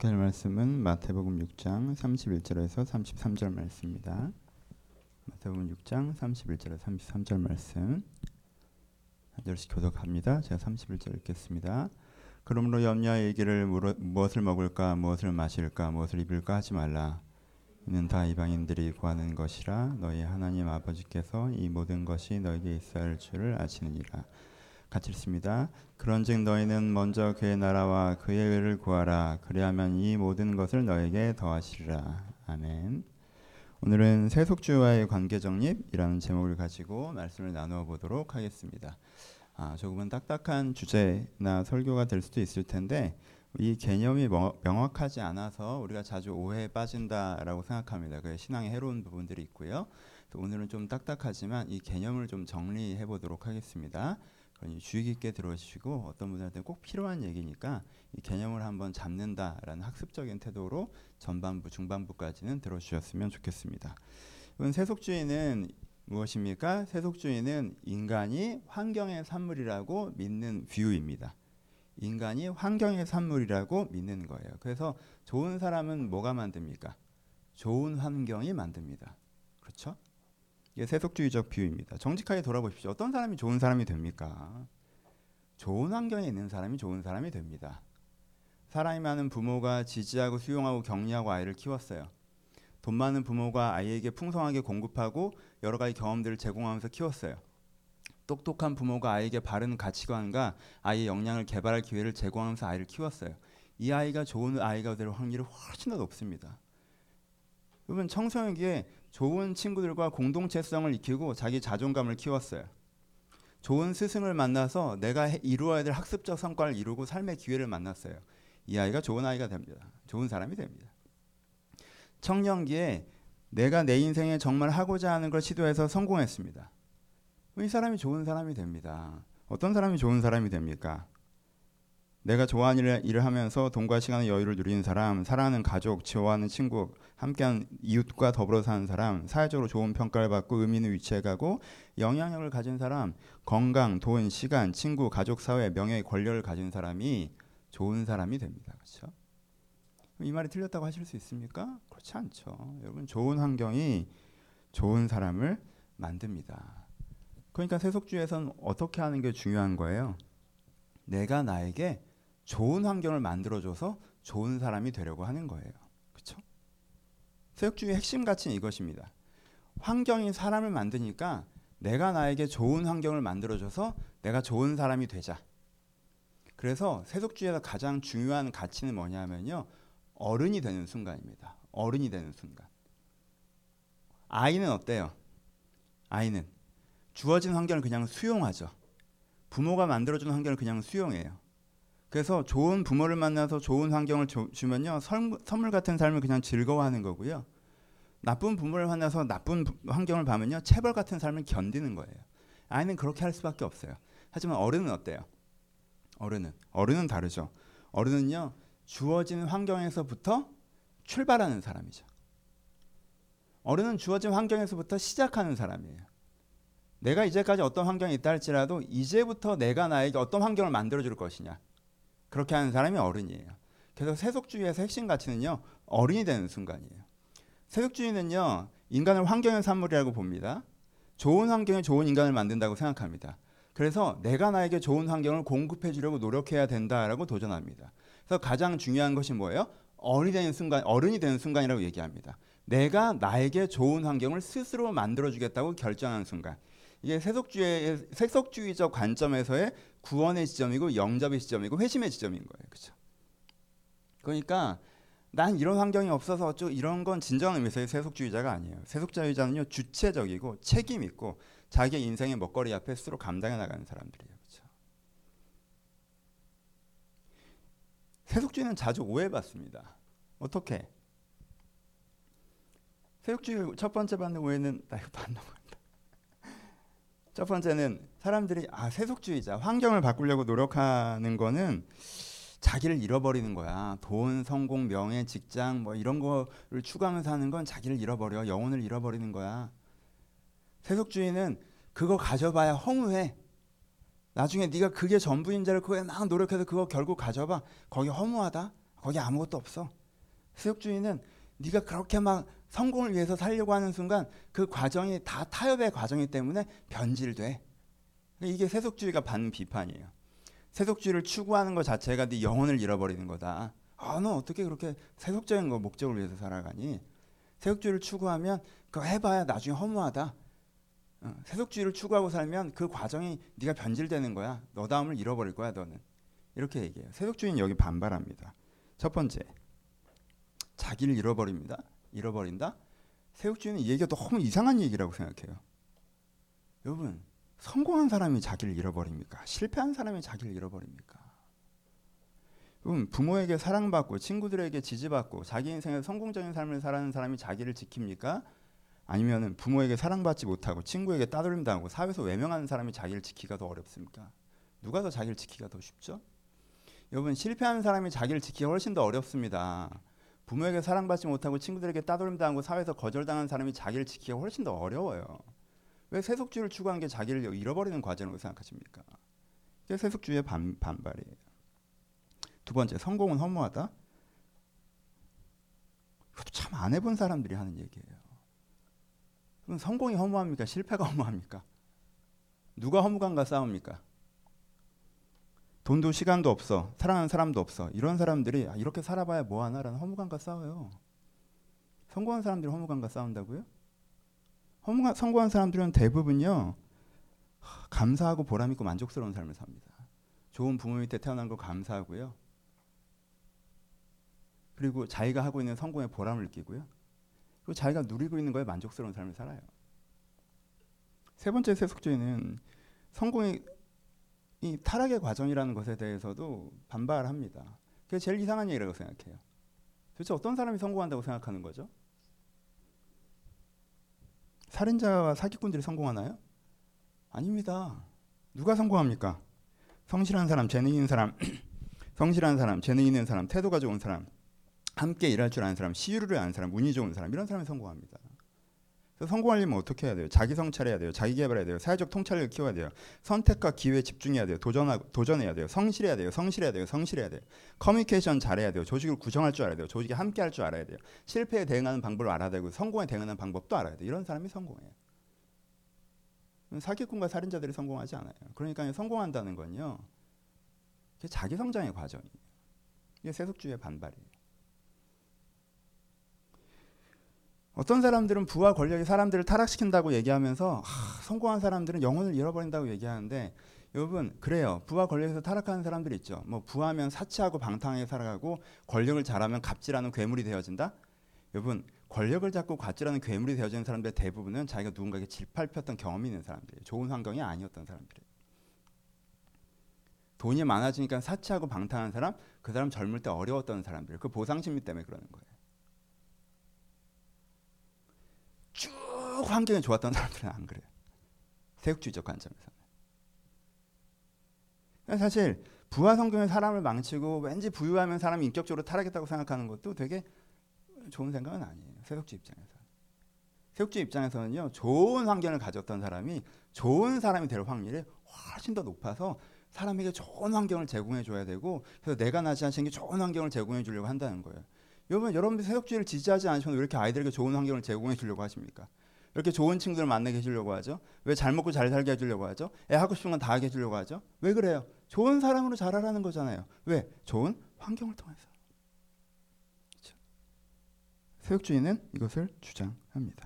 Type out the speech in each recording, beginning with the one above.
함께 할 말씀은 마태복음 6장 31절에서 33절 말씀입니다. 마태복음 6장 31절에서 33절 말씀 한 절씩 교독합니다. 제가 31절 읽겠습니다. 그러므로 염려하여 이르기를 무엇을 먹을까 무엇을 마실까 무엇을 입을까 하지 말라. 이는 다 이방인들이 구하는 것이라. 너희 하나님 아버지께서 이 모든 것이 너에게 있어야 할 줄을 아시느니라. 같이 읽습니다. 그런즉 너희는 먼저 그의 나라와 그의 의를 구하라. 그리하면 이 모든 것을 너에게 더하시리라. 아멘. 오늘은 세속주의와의 관계 정립이라는 제목을 가지고 말씀을 나누어 보도록 하겠습니다. 조금은 딱딱한 주제나 설교가 될 수도 있을 텐데 이 개념이 명확하지 않아서 우리가 자주 오해에 빠진다라고 생각합니다. 그 신앙에 해로운 부분들이 있고요. 또 오늘은 좀 딱딱하지만 이 개념을 좀 정리해 보도록 하겠습니다. 그러니 주의 깊게 들어주시고 어떤 분들한테는 꼭 필요한 얘기니까 이 개념을 한번 잡는다라는 학습적인 태도로 전반부, 중반부까지는 들어주셨으면 좋겠습니다. 이번 세속주의는 무엇입니까? 세속주의는 인간이 환경의 산물이라고 믿는 뷰입니다. 인간이 환경의 산물이라고 믿는 거예요. 그래서 좋은 사람은 뭐가 만듭니까? 좋은 환경이 만듭니다. 그렇죠? 이게 세속주의적 뷰입니다. 정직하게 돌아보십시오. 어떤 사람이 좋은 사람이 됩니까? 좋은 환경에 있는 사람이 좋은 사람이 됩니다. 사람이 많은 부모가 지지하고 수용하고 격려하고 아이를 키웠어요. 돈 많은 부모가 아이에게 풍성하게 공급하고 여러 가지 경험들을 제공하면서 키웠어요. 똑똑한 부모가 아이에게 바른 가치관과 아이의 역량을 개발할 기회를 제공하면서 아이를 키웠어요. 이 아이가 좋은 아이가 될 확률이 훨씬 더 높습니다. 여러분 청소년기에 좋은 친구들과 공동체성을 익히고 자기 자존감을 키웠어요. 좋은 스승을 만나서 내가 이루어야 될 학습적 성과를 이루고 삶의 기회를 만났어요. 이 아이가 좋은 아이가 됩니다. 좋은 사람이 됩니다. 청년기에 내가 내 인생에 정말 하고자 하는 걸 시도해서 성공했습니다. 이 사람이 좋은 사람이 됩니다. 어떤 사람이 좋은 사람이 됩니까? 내가 좋아하는 일을 하면서 돈과 시간의 여유를 누리는 사람, 사랑하는 가족, 좋아하는 친구, 함께한 이웃과 더불어 사는 사람, 사회적으로 좋은 평가를 받고 의미 있는 위치에 가고 영향력을 가진 사람, 건강, 돈, 시간, 친구, 가족, 사회, 명예, 권력을 가진 사람이 좋은 사람이 됩니다. 그렇죠? 이 말이 틀렸다고 하실 수 있습니까? 그렇지 않죠. 여러분 좋은 환경이 좋은 사람을 만듭니다. 그러니까 세속주의에서는 어떻게 하는 게 중요한 거예요? 내가 나에게 좋은 환경을 만들어줘서 좋은 사람이 되려고 하는 거예요. 그렇죠? 세속주의의 핵심 가치는 이것입니다. 환경이 사람을 만드니까 내가 나에게 좋은 환경을 만들어줘서 내가 좋은 사람이 되자. 그래서 세속주의에서 가장 중요한 가치는 뭐냐면요. 어른이 되는 순간입니다. 어른이 되는 순간. 아이는 어때요? 아이는 주어진 환경을 그냥 수용하죠. 부모가 만들어주는 환경을 그냥 수용해요. 그래서 좋은 부모를 만나서 좋은 환경을 주면요. 선물 같은 삶을 그냥 즐거워하는 거고요. 나쁜 부모를 만나서 나쁜 환경을 받으면요. 체벌 같은 삶을 견디는 거예요. 아이는 그렇게 할 수밖에 없어요. 하지만 어른은 어때요? 어른은 다르죠. 어른은요. 주어진 환경에서부터 출발하는 사람이죠. 어른은 주어진 환경에서부터 시작하는 사람이에요. 내가 이제까지 어떤 환경이 있다 할지라도 이제부터 내가 나에게 어떤 환경을 만들어줄 것이냐. 그렇게 하는 사람이 어른이에요. 그래서 세속주의에서 핵심 가치는요. 어른이 되는 순간이에요. 세속주의는요. 인간을 환경의 산물이라고 봅니다. 좋은 환경에 좋은 인간을 만든다고 생각합니다. 그래서 내가 나에게 좋은 환경을 공급해 주려고 노력해야 된다라고 도전합니다. 그래서 가장 중요한 것이 뭐예요? 어른이 되는 순간이라고 얘기합니다. 내가 나에게 좋은 환경을 스스로 만들어주겠다고 결정하는 순간. 이게 세속주의적 관점에서의 구원의 지점이고 영접의 지점이고 회심의 지점인 거예요. 그렇죠? 그러니까 난 이런 환경이 없어서 이런 건 진정한 의미에서의 세속주의자가 아니에요. 세속주의자는요. 주체적이고 책임 있고 자기의 인생의 먹거리 앞에 스스로 감당해 나가는 사람들이에요. 그렇죠? 세속주의는 자주 오해받습니다. 어떻게? 세속주의 첫 번째 받는 오해는 나 이거 받는 거야. 첫 번째는 사람들이 세속주의자, 환경을 바꾸려고 노력하는 거는 자기를 잃어버리는 거야. 돈, 성공, 명예, 직장 뭐 이런 거를 추구하면서 하는 건 자기를 잃어버려. 영혼을 잃어버리는 거야. 세속주의는 그거 가져봐야 허무해. 나중에 네가 그게 전부인 자를 그거에 막 노력해서 그거 결국 가져봐. 거기 허무하다. 거기 아무것도 없어. 세속주의는 네가 그렇게 막 성공을 위해서 살려고 하는 순간 그 과정이 다 타협의 과정이기 때문에 변질돼. 이게 세속주의가 받는 비판이에요. 세속주의를 추구하는 것 자체가 네 영혼을 잃어버리는 거다. 너 어떻게 그렇게 세속적인 거 목적을 위해서 살아가니? 세속주의를 추구하면 그거 해봐야 나중에 허무하다. 세속주의를 추구하고 살면 그 과정이 네가 변질되는 거야. 너 다음을 잃어버릴 거야 너는. 이렇게 얘기해요. 세속주의는 여기 반발합니다. 첫 번째, 자기를 잃어버린다. 세속주의는 이 얘기가 너무 이상한 얘기라고 생각해요. 여러분, 성공한 사람이 자기를 잃어버립니까? 실패한 사람이 자기를 잃어버립니까? 여러분, 부모에게 사랑받고 친구들에게 지지받고 자기 인생에서 성공적인 삶을 살아가는 사람이 자기를 지킵니까? 아니면 부모에게 사랑받지 못하고 친구에게 따돌림 당하고 사회에서 외면하는 사람이 자기를 지키기가 더 어렵습니까? 누가 더 자기를 지키기가 더 쉽죠? 여러분, 실패하는 사람이 자기를 지키기가 훨씬 더 어렵습니다. 부모에게 사랑받지 못하고 친구들에게 따돌림 당하고 사회에서 거절당하는 사람이 자기를 지키기가 훨씬 더 어려워요. 왜 세속주의를 추구한 게 자기를 잃어버리는 과정으로 생각하십니까? 이게 세속주의의 반발이에요. 두 번째, 성공은 허무하다. 이것도 참 안 해본 사람들이 하는 얘기예요. 그럼 성공이 허무합니까? 실패가 허무합니까? 누가 허무감과 싸웁니까? 돈도 시간도 없어, 사랑하는 사람도 없어. 이런 사람들이 이렇게 살아봐야 뭐하나라는 허무감과 싸워요. 성공한 사람들이 허무감과 싸운다고요? 성공한 사람들은 대부분요, 감사하고 보람 있고 만족스러운 삶을 삽니다. 좋은 부모 밑에 태어난 거 감사하고요. 그리고 자기가 하고 있는 성공에 보람을 느끼고요. 그리고 자기가 누리고 있는 거에 만족스러운 삶을 살아요. 세 번째 세속주의는 성공이 이 타락의 과정이라는 것에 대해서도 반발합니다. 그게 제일 이상한 얘기라고 생각해요. 도대체 어떤 사람이 성공한다고 생각하는 거죠? 살인자와 사기꾼들이 성공하나요? 아닙니다. 누가 성공합니까? 성실한 사람, 재능 있는 사람, 성실한 사람, 재능 있는 사람, 태도가 좋은 사람, 함께 일할 줄 아는 사람, 시유를 아는 사람, 운이 좋은 사람, 이런 사람이 성공합니다. 그래서 성공하려면 어떻게 해야 돼요? 자기 성찰해야 돼요. 자기 개발해야 돼요. 사회적 통찰력을 키워야 돼요. 선택과 기회에 집중해야 돼요. 도전해야 돼요. 성실해야 돼요. 커뮤니케이션 잘해야 돼요. 조직을 구성할 줄 알아야 돼요. 조직에 함께 할 줄 알아야 돼요. 실패에 대응하는 방법을 알아야 되고 성공에 대응하는 방법도 알아야 돼요. 이런 사람이 성공해요. 사기꾼과 살인자들이 성공하지 않아요. 그러니까 성공한다는 건요, 자기 성장의 과정이에요. 이게 세속주의의 반발이에요. 어떤 사람들은 부와 권력이 사람들을 타락시킨다고 얘기하면서 성공한 사람들은 영혼을 잃어버린다고 얘기하는데, 여러분, 그래요. 부와 권력에서 타락하는 사람들이 있죠. 뭐 부하면 사치하고 방탕하게 살아가고 권력을 잘하면 갑질하는 괴물이 되어진다. 여러분, 권력을 잡고 갑질하는 괴물이 되어지는 사람들의 대부분은 자기가 누군가에게 질팔폈던 경험이 있는 사람들이에요. 좋은 환경이 아니었던 사람들이에요. 돈이 많아지니까 사치하고 방탕한 사람, 그 사람 젊을 때 어려웠던 사람들, 그 보상심리 때문에 그러는 거예요. 쭉 환경이 좋았던 사람들은 안 그래요. 세속주의적 관점에서는. 사실 부와 성공의 사람을 망치고 왠지 부유하면 사람이 인격적으로 타락했다고 생각하는 것도 되게 좋은 생각은 아니에요. 세속주의 입장에서. 세속주의 입장에서는요, 좋은 환경을 가졌던 사람이 좋은 사람이 될 확률이 훨씬 더 높아서 사람에게 좋은 환경을 제공해 줘야 되고, 그래서 내가 나지 않은 게 좋은 환경을 제공해 주려고 한다는 거예요. 여러분들 세속주의를 지지하지 않으시면 왜 이렇게 아이들에게 좋은 환경을 제공해 주려고 하십니까? 이렇게 좋은 친구들 만나게 해주려고 하죠? 왜 잘 먹고 잘 살게 해주려고 하죠? 애 하고 싶은 건 다 하게 해주려고 하죠? 왜 그래요? 좋은 사람으로 자라라는 거잖아요. 왜? 좋은 환경을 통해서. 그렇죠? 세속주의는 이것을 주장합니다.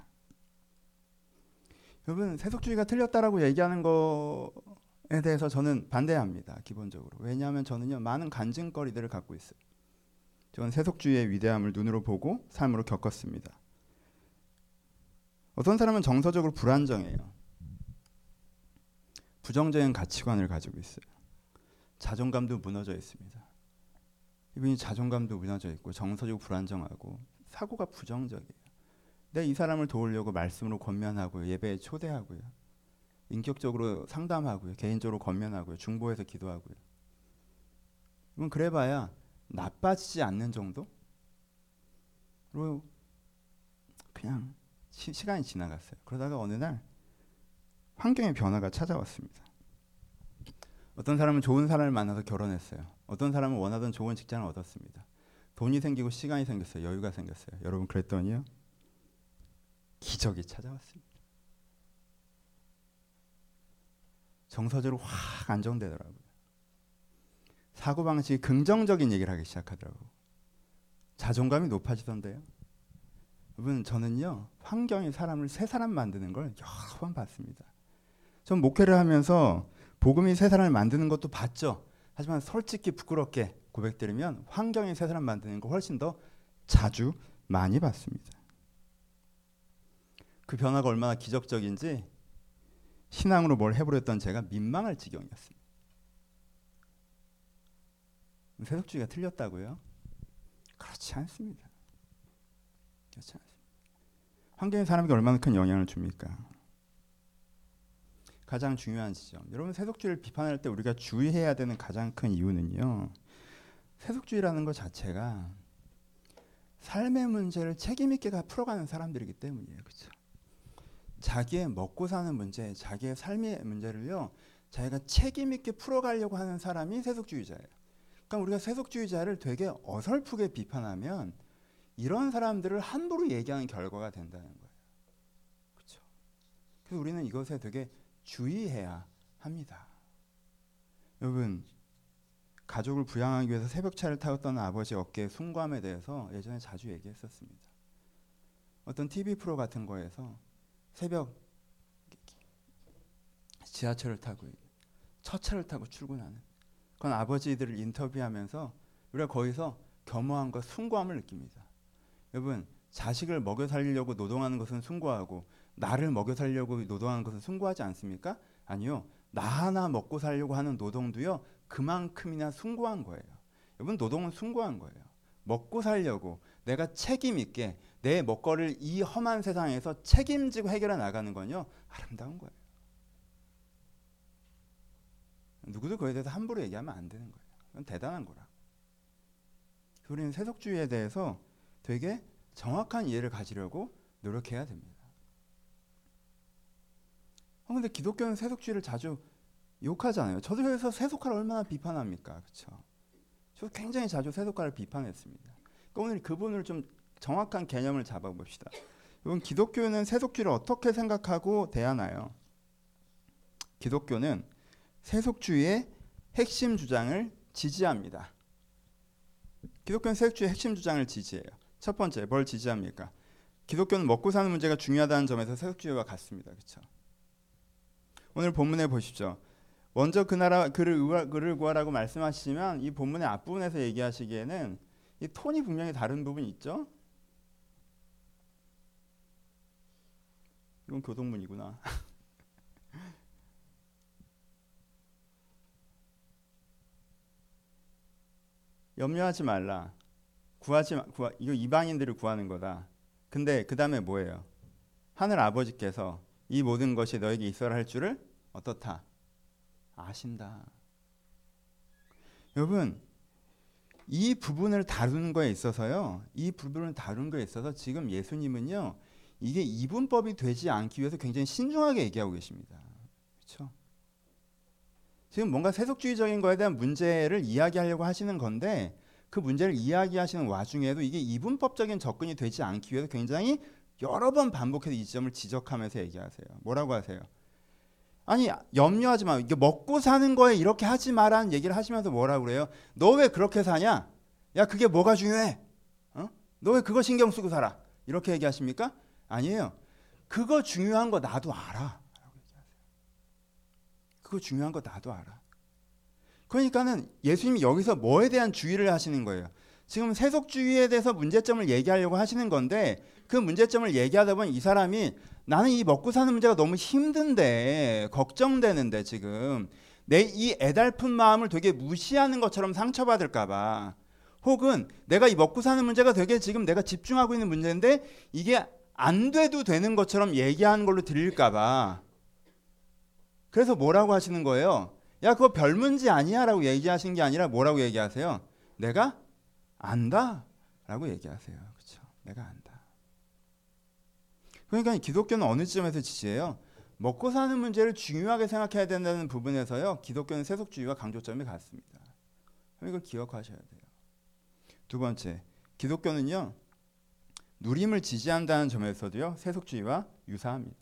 여러분, 세속주의가 틀렸다라고 얘기하는 거에 대해서 저는 반대합니다. 기본적으로. 왜냐하면 저는요, 많은 간증거리들을 갖고 있어요. 저는 세속주의의 위대함을 눈으로 보고 삶으로 겪었습니다. 어떤 사람은 정서적으로 불안정해요. 부정적인 가치관을 가지고 있어요. 자존감도 무너져 있습니다. 이분이 자존감도 무너져 있고 정서적으로 불안정하고 사고가 부정적이에요. 내 이 사람을 도우려고 말씀으로 권면하고요. 예배에 초대하고요. 인격적으로 상담하고요. 개인적으로 권면하고요. 중보해서 기도하고요. 이건 그래봐야 나빠지지 않는 정도로 그냥 시간이 지나갔어요. 그러다가 어느 날 환경의 변화가 찾아왔습니다. 어떤 사람은 좋은 사람을 만나서 결혼했어요. 어떤 사람은 원하던 좋은 직장을 얻었습니다. 돈이 생기고 시간이 생겼어요. 여유가 생겼어요. 여러분 그랬더니요. 기적이 찾아왔습니다. 정서적으로 확 안정되더라고요. 사고방식이 긍정적인 얘기를 하기 시작하더라고요. 자존감이 높아지던데요. 여러분 저는요. 환경이 사람을 새 사람 만드는 걸 여러 번 봤습니다. 전 목회를 하면서 복음이 새 사람을 만드는 것도 봤죠. 하지만 솔직히 부끄럽게 고백드리면 환경이 새 사람 만드는 거 훨씬 더 자주 많이 봤습니다. 그 변화가 얼마나 기적적인지 신앙으로 뭘 해보렸던 제가 민망할 지경이었습니다. 세속주의가 틀렸다고요? 그렇지 않습니다. 그렇지 않습니다. 환경이 사람에게 얼마나 큰 영향을 줍니까? 가장 중요한 지점. 여러분 세속주의를 비판할 때 우리가 주의해야 되는 가장 큰 이유는요. 세속주의라는 것 자체가 삶의 문제를 책임 있게 풀어가는 사람들이기 때문이에요. 그렇죠? 자기의 먹고 사는 문제, 자기의 삶의 문제를요. 자기가 책임 있게 풀어가려고 하는 사람이 세속주의자예요. 그러니까 우리가 세속주의자를 되게 어설프게 비판하면 이런 사람들을 함부로 얘기하는 결과가 된다는 거예요. 그렇죠? 그래서 우리는 이것에 되게 주의해야 합니다. 여러분 가족을 부양하기 위해서 새벽차를 타고 아버지 어깨의 숭고함에 대해서 예전에 자주 얘기했었습니다. 어떤 TV 프로 같은 거에서 새벽 지하철을 타고 첫 차를 타고 출근하는 그건 아버지들을 인터뷰하면서 우리가 거기서 겸허함과 숭고함을 느낍니다. 여러분 자식을 먹여 살리려고 노동하는 것은 숭고하고 나를 먹여 살려고 노동하는 것은 숭고하지 않습니까? 아니요. 나 하나 먹고 살려고 하는 노동도요. 그만큼이나 숭고한 거예요. 여러분 노동은 숭고한 거예요. 먹고 살려고 내가 책임 있게 내 먹거리를 이 험한 세상에서 책임지고 해결해 나가는 건요. 아름다운 거예요. 누구도 그에 대해서 함부로 얘기하면 안 되는 거예요. 그건 대단한 거라. 우리는 세속주의에 대해서 되게 정확한 이해를 가지려고 노력해야 됩니다. 근데 기독교는 세속주의를 자주 욕하잖아요. 저도 그래서 세속화를 얼마나 비판합니까? 그렇죠? 저도 굉장히 자주 세속화를 비판했습니다. 그러니까 오늘 그 부분을 좀 정확한 개념을 잡아봅시다. 여러분 기독교는 세속주의를 어떻게 생각하고 대하나요? 기독교는 세속주의의 핵심 주장을 지지합니다. 기독교는 세속주의의 핵심 주장을 지지해요. 첫 번째, 뭘 지지합니까? 기독교는 먹고 사는 문제가 중요하다는 점에서 세속주의와 같습니다. 그렇죠? 오늘 본문에 보십시오. 먼저 그 나라 그를 구하라고 말씀하시지만 이 본문의 앞부분에서 얘기하시기에는 이 톤이 분명히 다른 부분이 있죠. 이건 교동문이구나. 염려하지 말라. 이거 이방인들을 구하는 거다. 근데 그 다음에 뭐예요? 하늘 아버지께서 이 모든 것이 너에게 있어야 할 줄을 어떻다? 아신다. 여러분 이 부분을 다루는 거에 있어서요. 이 부분을 다루는 거에 있어서 지금 예수님은요. 이게 이분법이 되지 않기 위해서 굉장히 신중하게 얘기하고 계십니다. 그렇죠? 지금 뭔가 세속주의적인 거에 대한 문제를 이야기하려고 하시는 건데 그 문제를 이야기하시는 와중에도 이게 이분법적인 접근이 되지 않기 위해서 굉장히 여러 번 반복해서 이 지점을 지적하면서 얘기하세요. 뭐라고 하세요? 아니 염려하지 마. 이게 먹고 사는 거에 이렇게 하지 마라는 얘기를 하시면서 뭐라고 그래요? 너 왜 그렇게 사냐? 야 그게 뭐가 중요해? 너 왜 그거 신경 쓰고 살아? 이렇게 얘기하십니까? 아니에요. 그거 중요한 거 나도 알아. 그거 중요한 거 나도 알아. 그러니까는 예수님이 여기서 뭐에 대한 주의를 하시는 거예요. 지금 세속주의에 대해서 문제점을 얘기하려고 하시는 건데 그 문제점을 얘기하다 보면 이 사람이 나는 이 먹고 사는 문제가 너무 힘든데 걱정되는데 지금 내 이 애달픈 마음을 되게 무시하는 것처럼 상처받을까 봐 혹은 내가 이 먹고 사는 문제가 되게 지금 내가 집중하고 있는 문제인데 이게 안 돼도 되는 것처럼 얘기하는 걸로 들릴까 봐 그래서 뭐라고 하시는 거예요? 야 그거 별 문제 아니야 라고 얘기하시는 게 아니라 뭐라고 얘기하세요? 내가 안다 라고 얘기하세요. 그렇죠? 내가 안다. 그러니까 기독교는 어느 지점에서 지지해요? 먹고 사는 문제를 중요하게 생각해야 된다는 부분에서요. 기독교는 세속주의와 강조점이 같습니다. 이걸 기억하셔야 돼요. 두 번째, 기독교는요 누림을 지지한다는 점에서도요 세속주의와 유사합니다.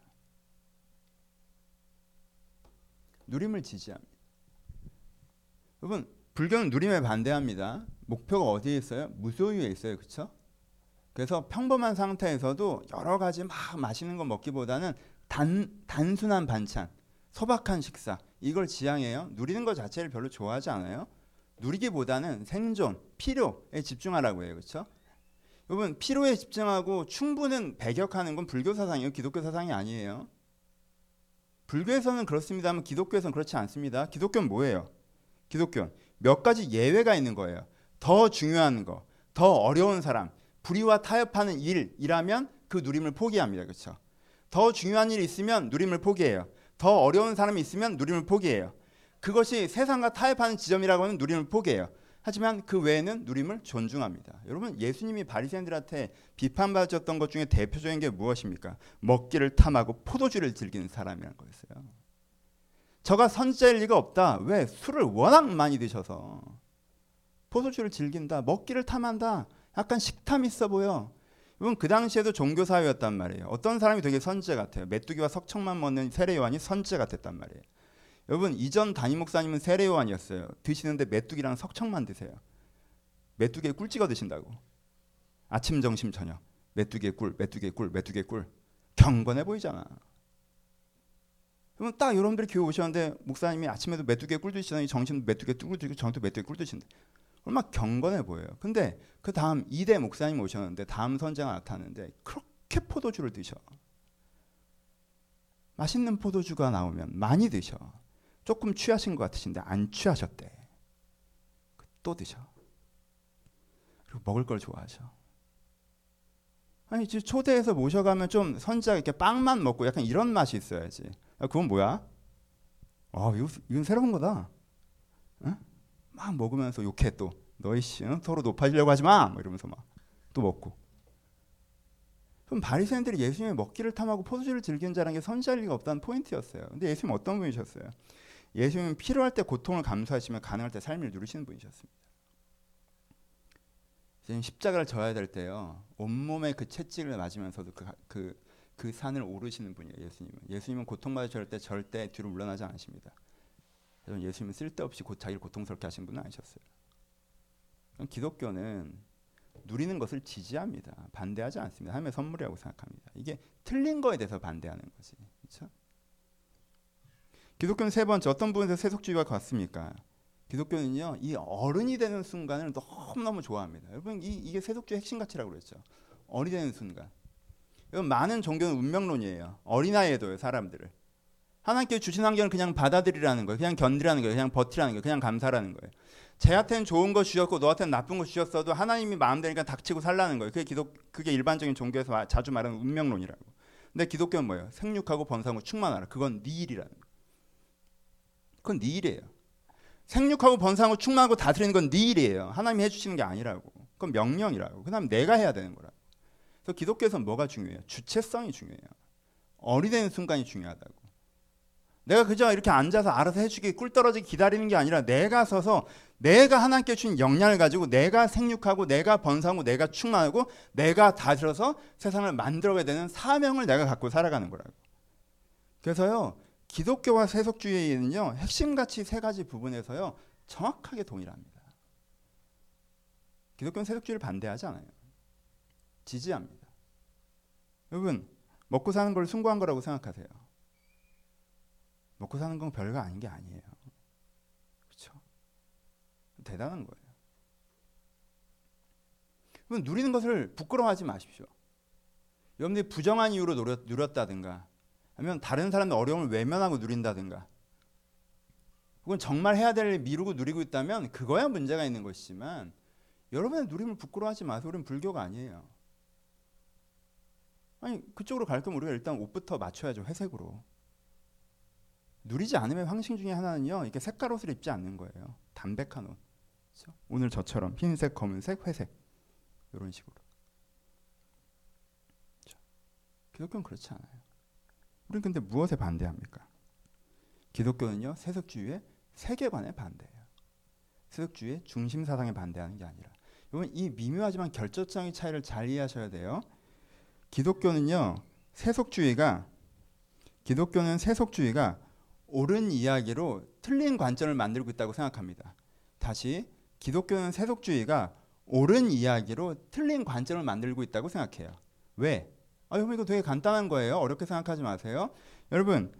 누림을 지지합니다. 여러분, 불교는 누림에 반대합니다. 목표가 어디에 있어요? 무소유에 있어요. 그렇죠? 그래서 평범한 상태에서도 여러 가지 막 맛있는 거 먹기보다는 단순한 반찬, 소박한 식사, 이걸 지향해요. 누리는 것 자체를 별로 좋아하지 않아요. 누리기보다는 생존, 필요에 집중하라고 해요. 그렇죠? 여러분, 필요에 집중하고 충분은 배격하는 건 불교 사상이에요. 기독교 사상이 아니에요. 불교에서는 그렇습니다만 기독교에서는 그렇지 않습니다. 기독교는 뭐예요? 기독교는 몇 가지 예외가 있는 거예요. 더 중요한 거, 더 어려운 사람, 불의와 타협하는 일이라면 그 누림을 포기합니다. 그렇죠? 더 중요한 일이 있으면 누림을 포기해요. 더 어려운 사람이 있으면 누림을 포기해요. 그것이 세상과 타협하는 지점이라고 하면 누림을 포기해요. 하지만 그 외에는 누림을 존중합니다. 여러분, 예수님이 바리새인들한테 비판받았던 것 중에 대표적인 게 무엇입니까? 먹기를 탐하고 포도주를 즐기는 사람이라는 거였어요. 저가 선지자일 리가 없다. 왜? 술을 워낙 많이 드셔서. 포도주를 즐긴다. 먹기를 탐한다. 약간 식탐이 있어 보여. 이건 그 당시에도 종교사회였단 말이에요. 어떤 사람이 되게 선지자 같아요. 메뚜기와 석청만 먹는 세례요한이 선지자 같았단 말이에요. 여러분, 이전 담임 목사님은 세례요한이었어요. 드시는데 메뚜기랑 석청만 드세요. 메뚜기에 꿀 찍어 드신다고. 아침, 점심, 저녁. 메뚜기에 꿀, 메뚜기에 꿀, 메뚜기에 꿀. 경건해 보이잖아. 그러면 딱 여러분들이 교회 오셨는데 목사님이 아침에도 메뚜기에 꿀 드시더니 점심도 메뚜기에 꿀 드시고 저녁도 메뚜기에 꿀 드신대. 얼마나 경건해 보여요. 근데 그 다음 2대 목사님 오셨는데 다음 선지자가 나타났는데 그렇게 포도주를 드셔. 맛있는 포도주가 나오면 많이 드셔. 조금 취하신 것 같으신데 안 취하셨대. 또 드셔. 그리고 먹을 걸 좋아하셔. 아니, 초대해서 모셔가면 좀 선지자 이렇게 빵만 먹고 약간 이런 맛이 있어야지. 야, 그건 뭐야? 이건 새로운 거다. 응? 막 먹으면서 욕해 또. 너희 씨, 응? 서로 높아지려고 하지 마. 뭐 이러면서 막 또 먹고. 그럼 바리새인들이 예수님의 먹기를 탐하고 포도주를 즐기는 자라는 게 선지자일 리가 없다는 포인트였어요. 근데 예수님 어떤 분이셨어요? 예수님은 필요할 때 고통을 감수하시며 가능할 때 삶을 누리시는 분이셨습니다. 예수님 십자가를 져야 될 때요, 온몸에 그 채찍을 맞으면서도 그 산을 오르시는 분이에요. 예수님은 고통받으실 때 절대 뒤로 물러나지 않으십니다. 예수님은 쓸데없이 자기를 고통스럽게 하신 분은 아니셨어요. 기독교는 누리는 것을 지지합니다. 반대하지 않습니다. 하나님의 선물이라고 생각합니다. 이게 틀린 거에 대해서 반대하는 거지. 그렇죠? 기독교는 세 번째, 어떤 부분에서 세속주의와 같습니까? 기독교는요, 이 어른이 되는 순간을 너무너무 좋아합니다. 여러분, 이게 세속주의 핵심 가치라고 그랬죠. 어른이 되는 순간. 여러분, 많은 종교는 운명론이에요. 어린아이에 둬요, 사람들을. 하나님께 주신 환경을 그냥 받아들이라는 거예요. 그냥 견디라는 거예요. 그냥 버티라는 거예요. 그냥 감사라는 거예요. 쟤한테는 좋은 거 주셨고 너한테는 나쁜 거 주셨어도 하나님이 마음대로니까 닥치고 살라는 거예요. 그게 일반적인 종교에서 자주 말하는 운명론이라고. 근데 기독교는 뭐예요? 생육하고 번성하고 충만하라. 그건 네 일이라는 거예요. 그건 네 일이에요. 생육하고 번성하고 충만하고 다스리는 건 네 일이에요. 하나님이 해주시는 게 아니라고. 그건 명령이라고. 그다음 내가 해야 되는 거라고. 그래서 기독교에서는 뭐가 중요해요? 주체성이 중요해요. 어리되는 순간이 중요하다고. 내가 그저 이렇게 앉아서 알아서 해주기 꿀 떨어지기 기다리는 게 아니라 내가 서서 내가 하나님께 주신 역량을 가지고 내가 생육하고 내가 번성하고 내가 충만하고 내가 다스려서 세상을 만들어가야 되는 사명을 내가 갖고 살아가는 거라고. 그래서요, 기독교와 세속주의는요, 핵심 가치 세 가지 부분에서요 정확하게 동일합니다. 기독교는 세속주의를 반대하지 않아요. 지지합니다. 여러분, 먹고 사는 걸 숭고한 거라고 생각하세요? 먹고 사는 건 별거 아닌 게 아니에요. 그렇죠? 대단한 거예요. 여러분, 누리는 것을 부끄러워하지 마십시오. 여러분들이 부정한 이유로 누렸다든가 아니면 다른 사람의 어려움을 외면하고 누린다든가, 혹은 정말 해야 될 일 미루고 누리고 있다면 그거야 문제가 있는 것이지만 여러분의 누림을 부끄러워하지 마세요. 우리는 불교가 아니에요. 아니, 그쪽으로 갈 거면 우리가 일단 옷부터 맞춰야죠. 회색으로. 누리지 않으면 황신 중에 하나는요, 이렇게 색깔 옷을 입지 않는 거예요. 담백한 옷. 그렇죠? 오늘 저처럼 흰색, 검은색, 회색 이런 식으로. 그렇죠? 기독교는 그렇지 않아요. 우리는 근데 무엇에 반대합니까? 기독교는요, 세속주의의 세계관에 반대해요. 세속주의의 중심 사상에 반대하는 게 아니라. 여러분 이 미묘하지만 결정적인 차이를 잘 이해하셔야 돼요. 기독교는 세속주의가 옳은 이야기로 틀린 관점을 만들고 있다고 생각합니다. 다시 기독교는 세속주의가 옳은 이야기로 틀린 관점을 만들고 있다고 생각해요. 왜? 여러분 이거 되게 간단한 거예요. 어렵게 생각하지 마세요. 여러분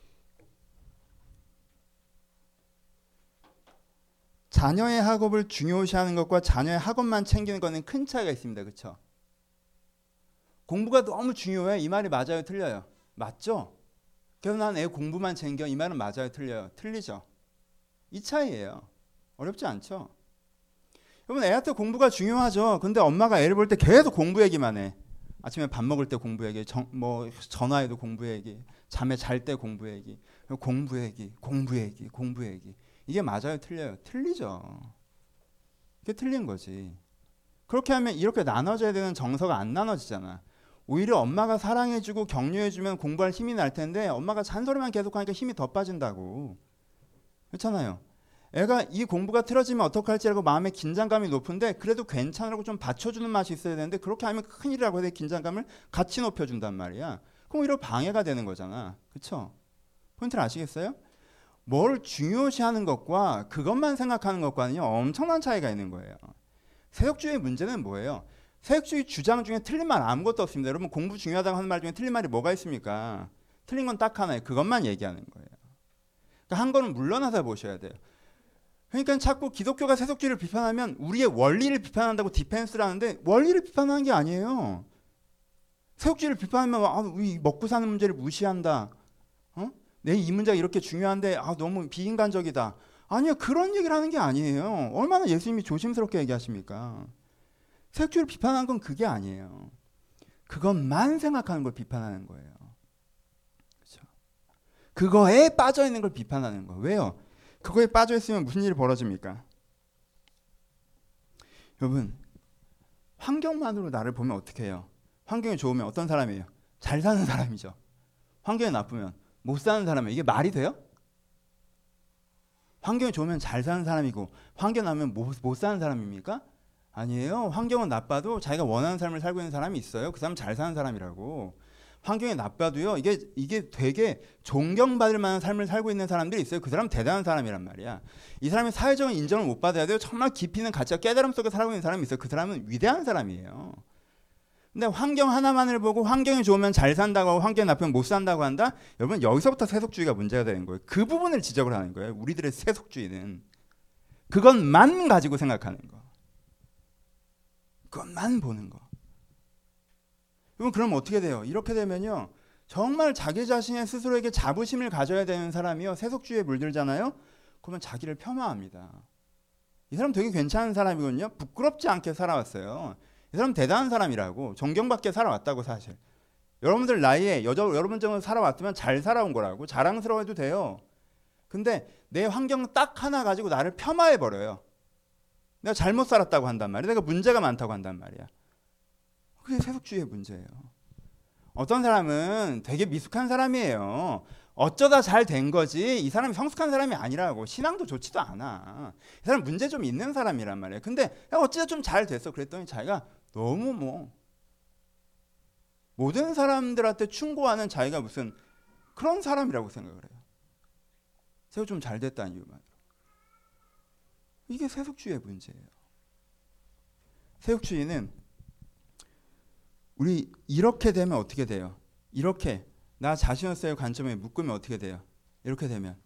자녀의 학업을 중요시하는 것과 자녀의 학업만 챙기는 것은 큰 차이가 있습니다. 그렇죠? 공부가 너무 중요해. 이 말이 맞아요? 틀려요? 맞죠? 그래서 난 애 공부만 챙겨. 이 말은 맞아요? 틀려요? 틀리죠? 이 차이예요. 어렵지 않죠? 여러분 애한테 공부가 중요하죠. 근데 엄마가 애를 볼 때 계속 공부 얘기만 해. 아침에 밥 먹을 때 공부 얘기, 전화해도 공부 얘기, 잠에 잘 때 공부 얘기, 공부 얘기. 이게 맞아요? 틀려요? 틀리죠. 그게 틀린 거지. 그렇게 하면 이렇게 나눠져야 되는 정서가 안 나눠지잖아. 오히려 엄마가 사랑해주고 격려해주면 공부할 힘이 날 텐데 엄마가 잔소리만 계속하니까 힘이 더 빠진다고. 그렇잖아요. 애가 이 공부가 틀어지면 어떡할지라고 마음에 긴장감이 높은데 그래도 괜찮으라고 좀 받쳐주는 맛이 있어야 되는데 그렇게 하면 큰일이라고 해서 긴장감을 같이 높여준단 말이야. 그럼 오히려 방해가 되는 거잖아. 그렇죠? 포인트를 아시겠어요? 뭘 중요시하는 것과 그것만 생각하는 것과는요 엄청난 차이가 있는 거예요. 세속주의 문제는 뭐예요? 세속주의 주장 중에 틀린 말 아무것도 없습니다. 여러분 공부 중요하다고 하는 말 중에 틀린 말이 뭐가 있습니까? 틀린 건 딱 하나예요. 그것만 얘기하는 거예요. 그러니까 한 거는 물러나서 보셔야 돼요. 그러니까 자꾸 기독교가 세속주의를 비판하면 우리의 원리를 비판한다고 디펜스를 하는데 원리를 비판하는 게 아니에요. 세속주의를 비판하면 우리 먹고 사는 문제를 무시한다. 내 이 문제가 이렇게 중요한데 너무 비인간적이다. 아니요. 그런 얘기를 하는 게 아니에요. 얼마나 예수님이 조심스럽게 얘기하십니까? 세속주의를 비판하는 건 그게 아니에요. 그것만 생각하는 걸 비판하는 거예요. 그렇죠? 그거에 빠져있는 걸 비판하는 거예요. 왜요? 그거에 빠져있으면 무슨 일이 벌어집니까? 여러분 환경만으로 나를 보면 어떻게 해요? 환경이 좋으면 어떤 사람이에요? 잘 사는 사람이죠. 환경이 나쁘면 못 사는 사람이에요. 이게 말이 돼요? 환경이 좋으면 잘 사는 사람이고 환경이 나쁘면 못 사는 사람입니까? 아니에요. 환경은 나빠도 자기가 원하는 삶을 살고 있는 사람이 있어요. 그 사람은 잘 사는 사람이라고. 환경이 나빠도요. 이게 되게 존경받을 만한 삶을 살고 있는 사람들이 있어요. 그 사람은 대단한 사람이란 말이야. 이 사람이 사회적인 인정을 못 받아야 돼요. 정말 깊이 있는 가치와 깨달음 속에 살고 있는 사람이 있어요. 그 사람은 위대한 사람이에요. 근데 환경 하나만을 보고 환경이 좋으면 잘 산다고 하고 환경이 나쁘면 못 산다고 한다? 여러분 여기서부터 세속주의가 문제가 되는 거예요. 그 부분을 지적을 하는 거예요. 우리들의 세속주의는. 그것만 가지고 생각하는 거. 그것만 보는 거. 그럼 어떻게 돼요? 이렇게 되면요. 정말 자기 자신의 스스로에게 자부심을 가져야 되는 사람이요. 세속주의에 물들잖아요. 그러면 자기를 폄하합니다. 이 사람 되게 괜찮은 사람이거든요. 부끄럽지 않게 살아왔어요. 이 사람 대단한 사람이라고. 존경받게 살아왔다고 사실. 여러분들 나이에 여러분 정도 살아왔으면 잘 살아온 거라고. 자랑스러워해도 돼요. 근데 내 환경 딱 하나 가지고 나를 폄하해버려요. 내가 잘못 살았다고 한단 말이야. 내가 문제가 많다고 한단 말이야. 그게 세속주의의 문제예요. 어떤 사람은 되게 미숙한 사람이에요. 어쩌다 잘 된 거지 이 사람이 성숙한 사람이 아니라고. 신앙도 좋지도 않아. 이 사람 문제 좀 있는 사람이란 말이에요. 근데 어쩌다 좀 잘 됐어. 그랬더니 자기가 너무 모든 사람들한테 충고하는 자기가 무슨 그런 사람이라고 생각을 해요. 제가 좀 잘 됐다는 이유만으로. 이게 세속주의의 문제예요. 세속주의는 우리 이렇게 되면 어떻게 돼요? 이렇게 나 자신으로서의 관점에 묶으면 어떻게 돼요? 이렇게 되면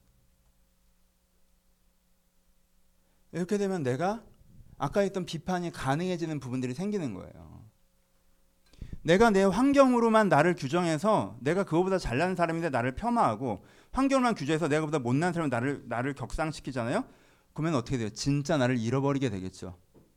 내가 아까 했던 비판이 가능해지는 부분들이 생기는 거예요. 내가 내 환경으로만 나를 규정해서 내가 그거보다 잘나는 사람인데 나를 폄하하고 환경으로만 규정해서 내가 그보다 못난 사람을 나를 격상시키잖아요. 그러면 어떻게 돼요? 진짜 나를 잃어버리게 되겠죠.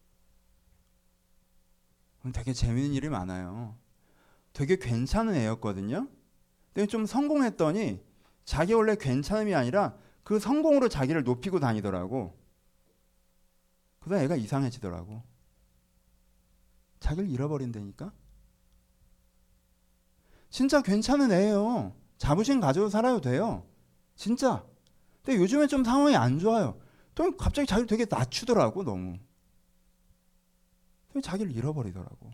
그럼 되게 재밌는 일이 많아요. 되게 괜찮은 애였거든요. 근데 좀 성공했더니 자기 원래 괜찮음이 아니라 그 성공으로 자기를 높이고 다니더라고. 그러다 애가 이상해지더라고. 자기를 잃어버린다니까. 진짜 괜찮은 애예요. 자부심 가지고 살아도 돼요. 진짜. 근데 요즘에 좀 상황이 안 좋아요. 또 갑자기 자기를 되게 낮추더라고. 너무. 자기를 잃어버리더라고.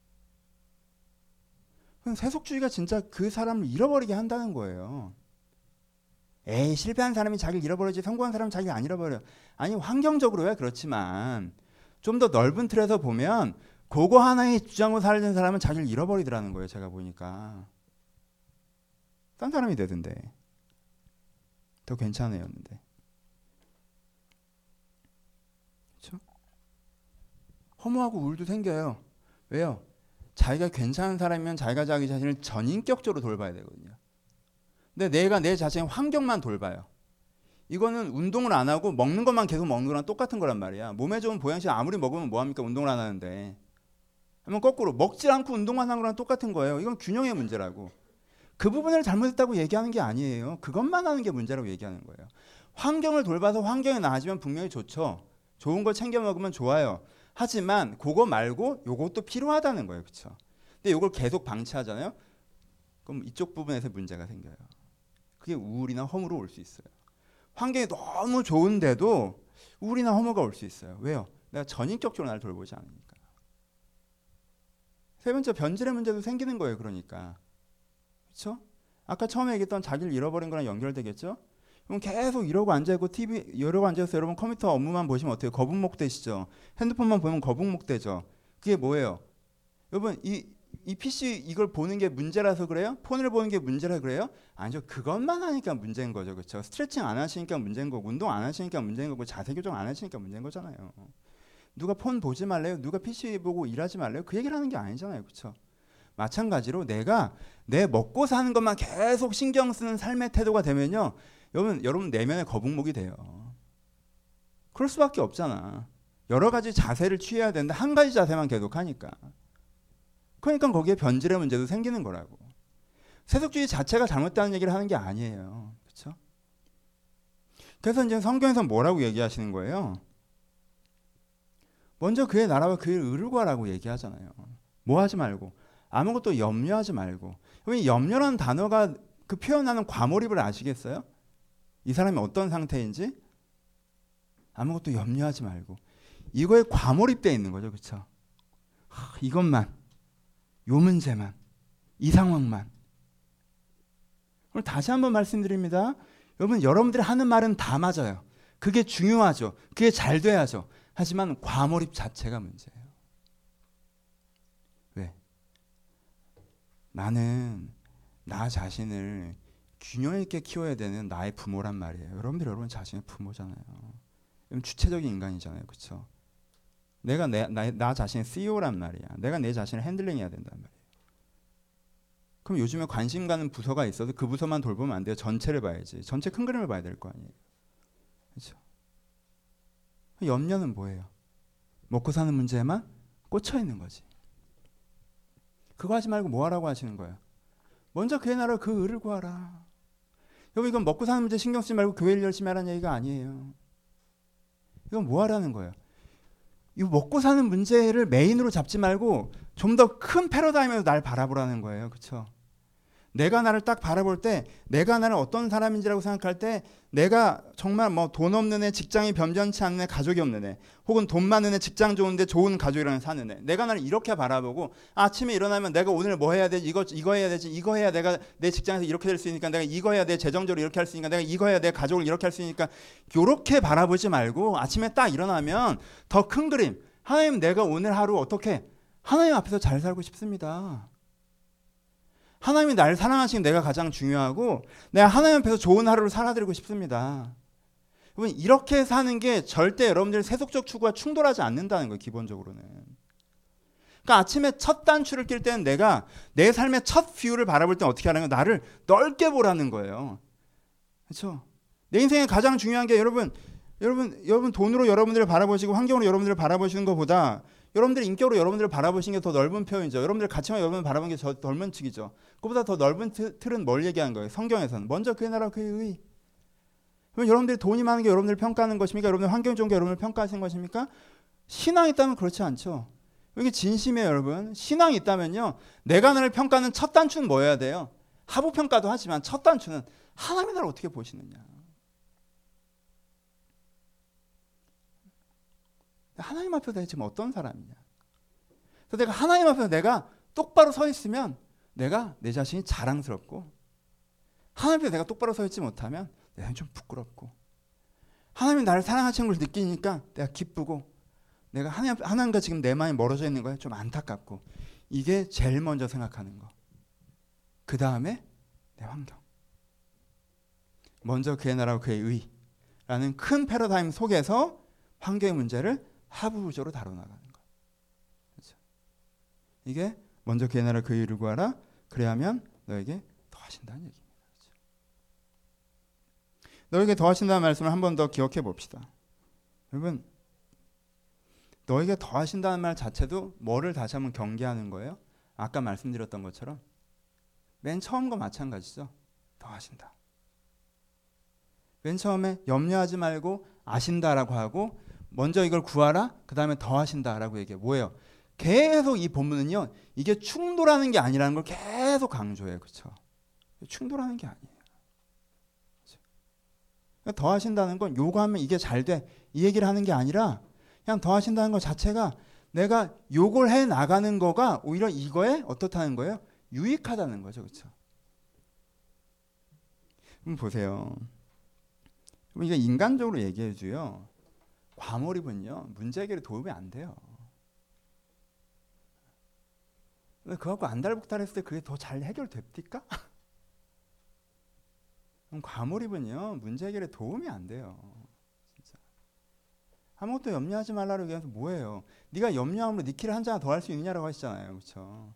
세속주의가 진짜 그 사람을 잃어버리게 한다는 거예요. 에이, 실패한 사람이 자기를 잃어버리지 성공한 사람은 자기를 안 잃어버려. 아니, 환경적으로야 그렇지만 좀 더 넓은 틀에서 보면 그거 하나에 주장하고 살던 사람은 자기를 잃어버리더라는 거예요. 제가 보니까 딴 사람이 되던데 더 괜찮았는데. 그렇죠? 허무하고 우울도 생겨요. 왜요? 자기가 괜찮은 사람이면 자기가 자기 자신을 전인격적으로 돌봐야 되거든요. 근데 내가 내 자신의 환경만 돌봐요. 이거는 운동을 안 하고 먹는 것만 계속 먹는 거랑 똑같은 거란 말이야. 몸에 좋은 보양식 아무리 먹으면 뭐합니까? 운동을 안 하는데. 하면 거꾸로 먹지 않고 운동만 하는 거랑 똑같은 거예요. 이건 균형의 문제라고. 그 부분을 잘못했다고 얘기하는 게 아니에요. 그것만 하는 게 문제라고 얘기하는 거예요. 환경을 돌봐서 환경이 나아지면 분명히 좋죠. 좋은 걸 챙겨 먹으면 좋아요. 하지만 그거 말고 요것도 필요하다는 거예요. 그렇죠? 근데 요걸 계속 방치하잖아요. 그럼 이쪽 부분에서 문제가 생겨요. 그게 우울이나 허무로 올 수 있어요. 환경이 너무 좋은데도 우울이나 허무가 올 수 있어요. 왜요? 내가 전인격적으로 나를 돌보지 않으니까. 세 번째, 변질의 문제도 생기는 거예요. 그러니까. 그렇죠? 아까 처음에 얘기했던 자기를 잃어버린 거랑 연결되겠죠? 그럼 계속 이러고 앉아있고 TV 이러고 앉아서 여러분 컴퓨터 업무만 보시면 어때요? 거북목 되시죠? 핸드폰만 보면 거북목 되죠? 그게 뭐예요? 여러분 이 PC 이걸 보는 게 문제라서 그래요? 폰을 보는 게 문제라 그래요? 아니죠. 그것만 하니까 문제인 거죠. 그렇죠? 스트레칭 안 하시니까 문제인 거고 운동 안 하시니까 문제인 거고 자세 교정 안 하시니까 문제인 거잖아요. 누가 폰 보지 말래요? 누가 PC 보고 일하지 말래요? 그 얘기를 하는 게 아니잖아요. 그렇죠? 마찬가지로 내가 내 먹고 사는 것만 계속 신경 쓰는 삶의 태도가 되면요. 여러분 내면의 거북목이 돼요. 그럴 수밖에 없잖아. 여러 가지 자세를 취해야 되는데 한 가지 자세만 계속 하니까. 그러니까 거기에 변질의 문제도 생기는 거라고. 세속주의 자체가 잘못되는 얘기를 하는 게 아니에요. 그렇죠? 그래서 이제 성경에서 뭐라고 얘기하시는 거예요? 먼저 그의 나라와 그의 의를 구하라고 얘기하잖아요. 뭐 하지 말고 아무것도 염려하지 말고. 이 염려라는 단어가 그 표현하는 과몰입을 아시겠어요? 이 사람이 어떤 상태인지 아무것도 염려하지 말고 이거에 과몰입되어 있는 거죠. 그렇죠? 이것만 요 문제만 이 상황만. 오늘 다시 한번 말씀드립니다. 여러분 여러분들이 하는 말은 다 맞아요. 그게 중요하죠. 그게 잘 돼야죠. 하지만 과몰입 자체가 문제예요. 왜? 나는 나 자신을 균형 있게 키워야 되는 나의 부모란 말이에요. 여러분들 여러분 자신의 부모잖아요. 주체적인 인간이잖아요. 그렇죠? 내가 나 자신의 CEO란 말이야. 내가 내 자신을 핸들링해야 된단 말이에요. 그럼 요즘에 관심 가는 부서가 있어도 그 부서만 돌보면 안 돼요. 전체를 봐야지. 전체 큰 그림을 봐야 될 거 아니에요. 그렇죠? 염려는 뭐예요? 먹고 사는 문제에만 꽂혀 있는 거지. 그거 하지 말고 뭐 하라고 하시는 거예요? 먼저 그의 나라 그 의를 구하라. 여러분 이건 먹고 사는 문제 신경 쓰지 말고 교회를 열심히 하라는 얘기가 아니에요. 이건 뭐 하라는 거예요? 이 먹고 사는 문제를 메인으로 잡지 말고 좀 더 큰 패러다임에서 날 바라보라는 거예요. 그렇죠? 내가 나를 딱 바라볼 때 내가 나를 어떤 사람인지라고 생각할 때 내가 정말 뭐 돈 없는 애, 직장이 변변치 않는 애, 가족이 없는 애, 혹은 돈 많은 애, 직장 좋은데 좋은 가족이랑 사는 애, 내가 나를 이렇게 바라보고 아침에 일어나면 내가 오늘 뭐 해야 되지, 이거 해야 되지, 이거 해야 내가 내 직장에서 이렇게 될 수 있으니까 내가 이거 해야 돼, 재정적으로 이렇게 할 수 있으니까 내가 이거 해야 내 가족을 이렇게 할 수 있으니까 이렇게 바라보지 말고 아침에 딱 일어나면 더 큰 그림, 하나님 내가 오늘 하루 어떻게 하나님 앞에서 잘 살고 싶습니다. 하나님이 나를 사랑하시는 내가 가장 중요하고 내가 하나님 앞에서 좋은 하루를 살아드리고 싶습니다. 여러분 이렇게 사는 게 절대 여러분들 세속적 추구와 충돌하지 않는다는 거예요. 기본적으로는. 그러니까 아침에 첫 단추를 낄 때는 내가 내 삶의 첫 뷰를 바라볼 때는 어떻게 하는 거예요? 나를 넓게 보라는 거예요. 그렇죠? 내 인생에 가장 중요한 게 여러분 돈으로 여러분들을 바라보시고 환경으로 여러분들을 바라보시는 것보다 여러분들 인격으로 여러분들을 바라보시는 게 더 넓은 표현이죠. 여러분들 가치만 여러분을 바라보는 게 더 넓은 측이죠. 그보다 더 넓은 틀은 뭘 얘기한 거예요? 성경에서는 먼저 그의 나라 그의 의. 그럼 여러분들이 돈이 많은 게 여러분들을 평가하는 것입니까? 여러분들 환경이 좋은 게 여러분을 평가하시는 것입니까? 신앙이 있다면 그렇지 않죠. 이게 진심이에요, 여러분. 신앙이 있다면요. 내가 나를 평가하는 첫 단추는 뭐여야 돼요? 하부 평가도 하지만 첫 단추는 하나님이 나를 어떻게 보시느냐. 하나님 앞에서 지금 어떤 사람이냐. 그래서 내가 하나님 앞에서 내가 똑바로 서 있으면 내가 내 자신이 자랑스럽고, 하나님 앞에 내가 똑바로 서 있지 못하면 내가 좀 부끄럽고, 하나님이 나를 사랑하시는 걸 느끼니까 내가 기쁘고, 내가 하나님과 지금 내 마음이 멀어져 있는 거에 좀 안타깝고, 이게 제일 먼저 생각하는 거. 그 다음에 내 환경. 먼저 그의 나라와 그의 의라는 큰 패러다임 속에서 환경의 문제를 하부구조로 다뤄나가는 거. 그렇죠? 이게 먼저 그의 나라와 그의 의를 구하라. 그래야면 너에게 더하신다는 얘기입니다. 그렇죠? 너에게 더하신다는 말씀을 한 번 더 기억해 봅시다. 여러분, 너에게 더하신다는 말 자체도 뭐를 다시 한번 경계하는 거예요? 아까 말씀드렸던 것처럼 맨 처음과 마찬가지죠. 더하신다. 맨 처음에 염려하지 말고 아신다라고 하고, 먼저 이걸 구하라, 그 다음에 더하신다라고 얘기해요. 뭐예요? 계속 이 본문은요, 이게 충돌하는 게 아니라는 걸 계속 강조해요. 그렇죠? 충돌하는 게 아니에요. 그렇죠? 그러니까 더하신다는 건 요구하면 이게 잘 돼, 이 얘기를 하는 게 아니라, 그냥 더하신다는 것 자체가 내가 요걸 해 나가는 거가 오히려 이거에 어떻다는 거예요? 유익하다는 거죠. 그렇죠? 그럼 보세요. 이게 인간적으로 얘기해줘요. 과몰입은요, 문제 해결에 도움이 안 돼요. 그거 갖고 안달복달했을 때 그게 더 잘 해결됩니까? 그럼 과몰입은요, 문제 해결에 도움이 안 돼요. 진짜. 아무것도 염려하지 말라고 얘기해서 뭐예요? 네가 염려함으로 네 키를 한 장 더 할 수 있느냐라고 하시잖아요. 그렇죠?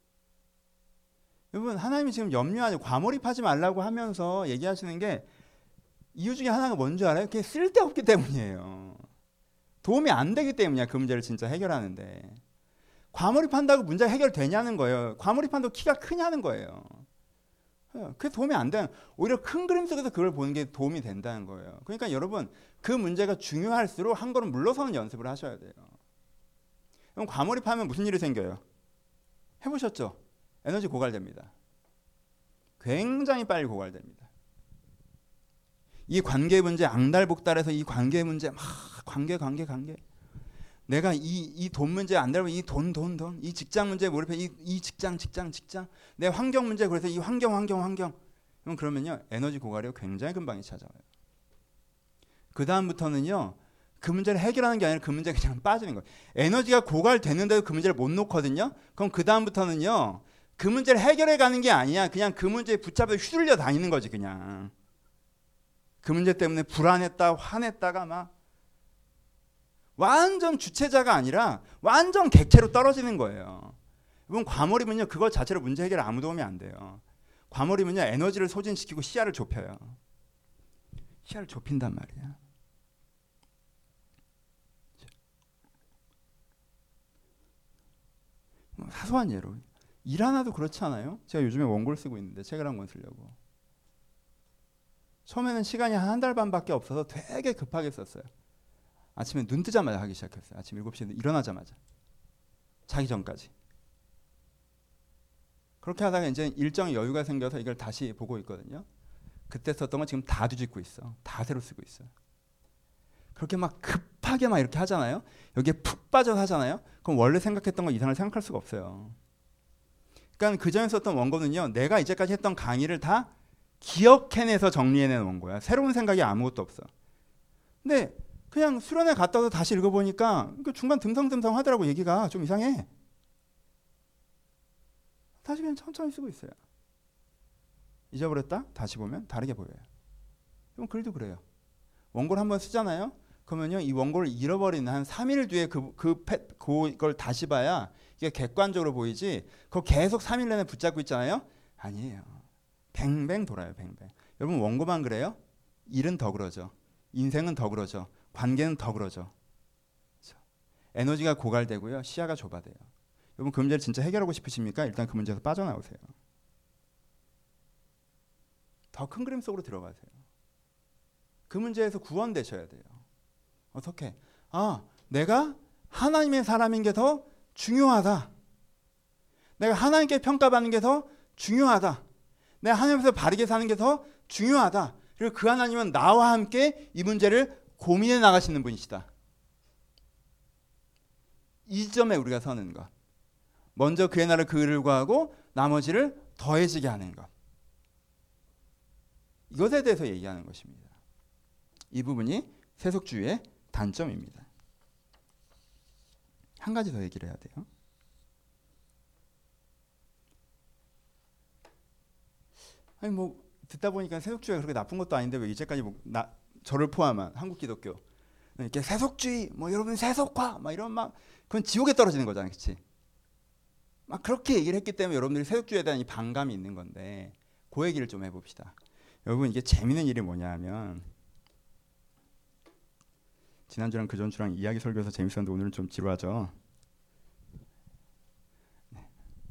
여러분, 하나님이 지금 염려하지, 과몰입하지 말라고 하면서 얘기하시는 게 이유 중에 하나가 뭔지 알아요? 그게 쓸데없기 때문이에요. 도움이 안 되기 때문이야. 그 문제를 진짜 해결하는데. 과몰입한다고 문제가 해결되냐는 거예요. 과몰입한다고 키가 크냐는 거예요. 그게 도움이 안 되는, 오히려 큰 그림 속에서 그걸 보는 게 도움이 된다는 거예요. 그러니까 여러분, 그 문제가 중요할수록 한 걸음 물러서는 연습을 하셔야 돼요. 그럼 과몰입하면 무슨 일이 생겨요? 해보셨죠? 에너지 고갈됩니다. 굉장히 빨리 고갈됩니다. 이 관계 문제, 앙달복달해서 이 관계 문제, 막 관계. 내가 이 돈 문제 안달복, 이 돈, 이 직장 문제 몰입해, 이 직장. 내 환경 문제, 그래서 이 환경. 그러면요, 에너지 고갈이 굉장히 금방이 찾아와요. 그 다음부터는요, 그 문제를 해결하는 게 아니라 그 문제가 그냥 빠지는 거예요. 에너지가 고갈됐는데도 그 문제를 못 놓거든요. 그럼 그 다음부터는요, 그 문제를 해결해 가는 게 아니야. 그냥 그 문제에 붙잡혀 휘둘려 다니는 거지, 그냥. 그 문제 때문에 불안했다, 화냈다가 막 완전 주체자가 아니라 완전 객체로 떨어지는 거예요. 이건 과몰입은요, 그것 자체로 문제 해결에 아무 도움이 안 돼요. 과몰입은요, 에너지를 소진시키고 시야를 좁혀요. 시야를 좁힌단 말이에요. 사소한 예로 일 하나도 그렇지 않아요? 제가 요즘에 원고를 쓰고 있는데 책을 한 권 쓰려고. 처음에는 시간이 한 달 반밖에 없어서 되게 급하게 썼어요. 아침에 눈 뜨자마자 하기 시작했어요. 아침 7시에 일어나자마자. 자기 전까지. 그렇게 하다가 이제 일정의 여유가 생겨서 이걸 다시 보고 있거든요. 그때 썼던 거 지금 다 뒤집고 있어. 다 새로 쓰고 있어요. 그렇게 막 급하게 막 이렇게 하잖아요. 여기에 푹 빠져서 하잖아요. 그럼 원래 생각했던 거 이상을 생각할 수가 없어요. 그러니까 그 전에 썼던 원고는요, 내가 이제까지 했던 강의를 다 기억해내서 정리해내는 원고야. 새로운 생각이 아무것도 없어. 근데 그냥 수련회 갔다 와서 다시 읽어보니까 중간 듬성듬성 하더라고. 얘기가 좀 이상해. 다시 그냥 천천히 쓰고 있어요. 잊어버렸다? 다시 보면 다르게 보여요. 그럼 글도 그래요. 원고를 한번 쓰잖아요. 그러면요, 이 원고를 잃어버리는 한 3일 뒤에 그걸 다시 봐야 이게 객관적으로 보이지. 그거 계속 3일 내내 붙잡고 있잖아요. 아니에요. 뱅뱅 돌아요. 뱅뱅. 여러분, 원고만 그래요? 일은 더 그러죠. 인생은 더 그러죠. 관계는 더 그러죠. 그렇죠? 에너지가 고갈되고요, 시야가 좁아져요. 여러분, 그 문제를 진짜 해결하고 싶으십니까? 일단 그 문제에서 빠져나오세요. 더 큰 그림 속으로 들어가세요. 그 문제에서 구원되셔야 돼요. 어떻게? 내가 하나님의 사람인 게 더 중요하다. 내가 하나님께 평가받는 게 더 중요하다. 내가 하나님께서 바르게 사는 게 더 중요하다. 그리고 그 하나님은 나와 함께 이 문제를 고민해 나가시는 분이시다. 이 점에 우리가 서는 것. 먼저 그의 나라를 그를 구하고 나머지를 더해지게 하는 것. 이것에 대해서 얘기하는 것입니다. 이 부분이 세속주의의 단점입니다. 한 가지 더 얘기를 해야 돼요. 아니 뭐 듣다 보니까 세속주의가 그렇게 나쁜 것도 아닌데 왜 이제까지 저를 포함한 한국 기독교 이렇게 세속주의 뭐 여러분 세속화 막 이런 막 그건 지옥에 떨어지는 거잖아요, 그렇지? 막 그렇게 얘기를 했기 때문에 여러분들이 세속주의에 대한 이 반감이 있는 건데 그 얘기를 좀 해봅시다. 여러분 이게 재밌는 일이 뭐냐면 지난주랑 그전주랑 이야기 설교에서 재밌었는데 오늘은 좀 지루하죠. 네.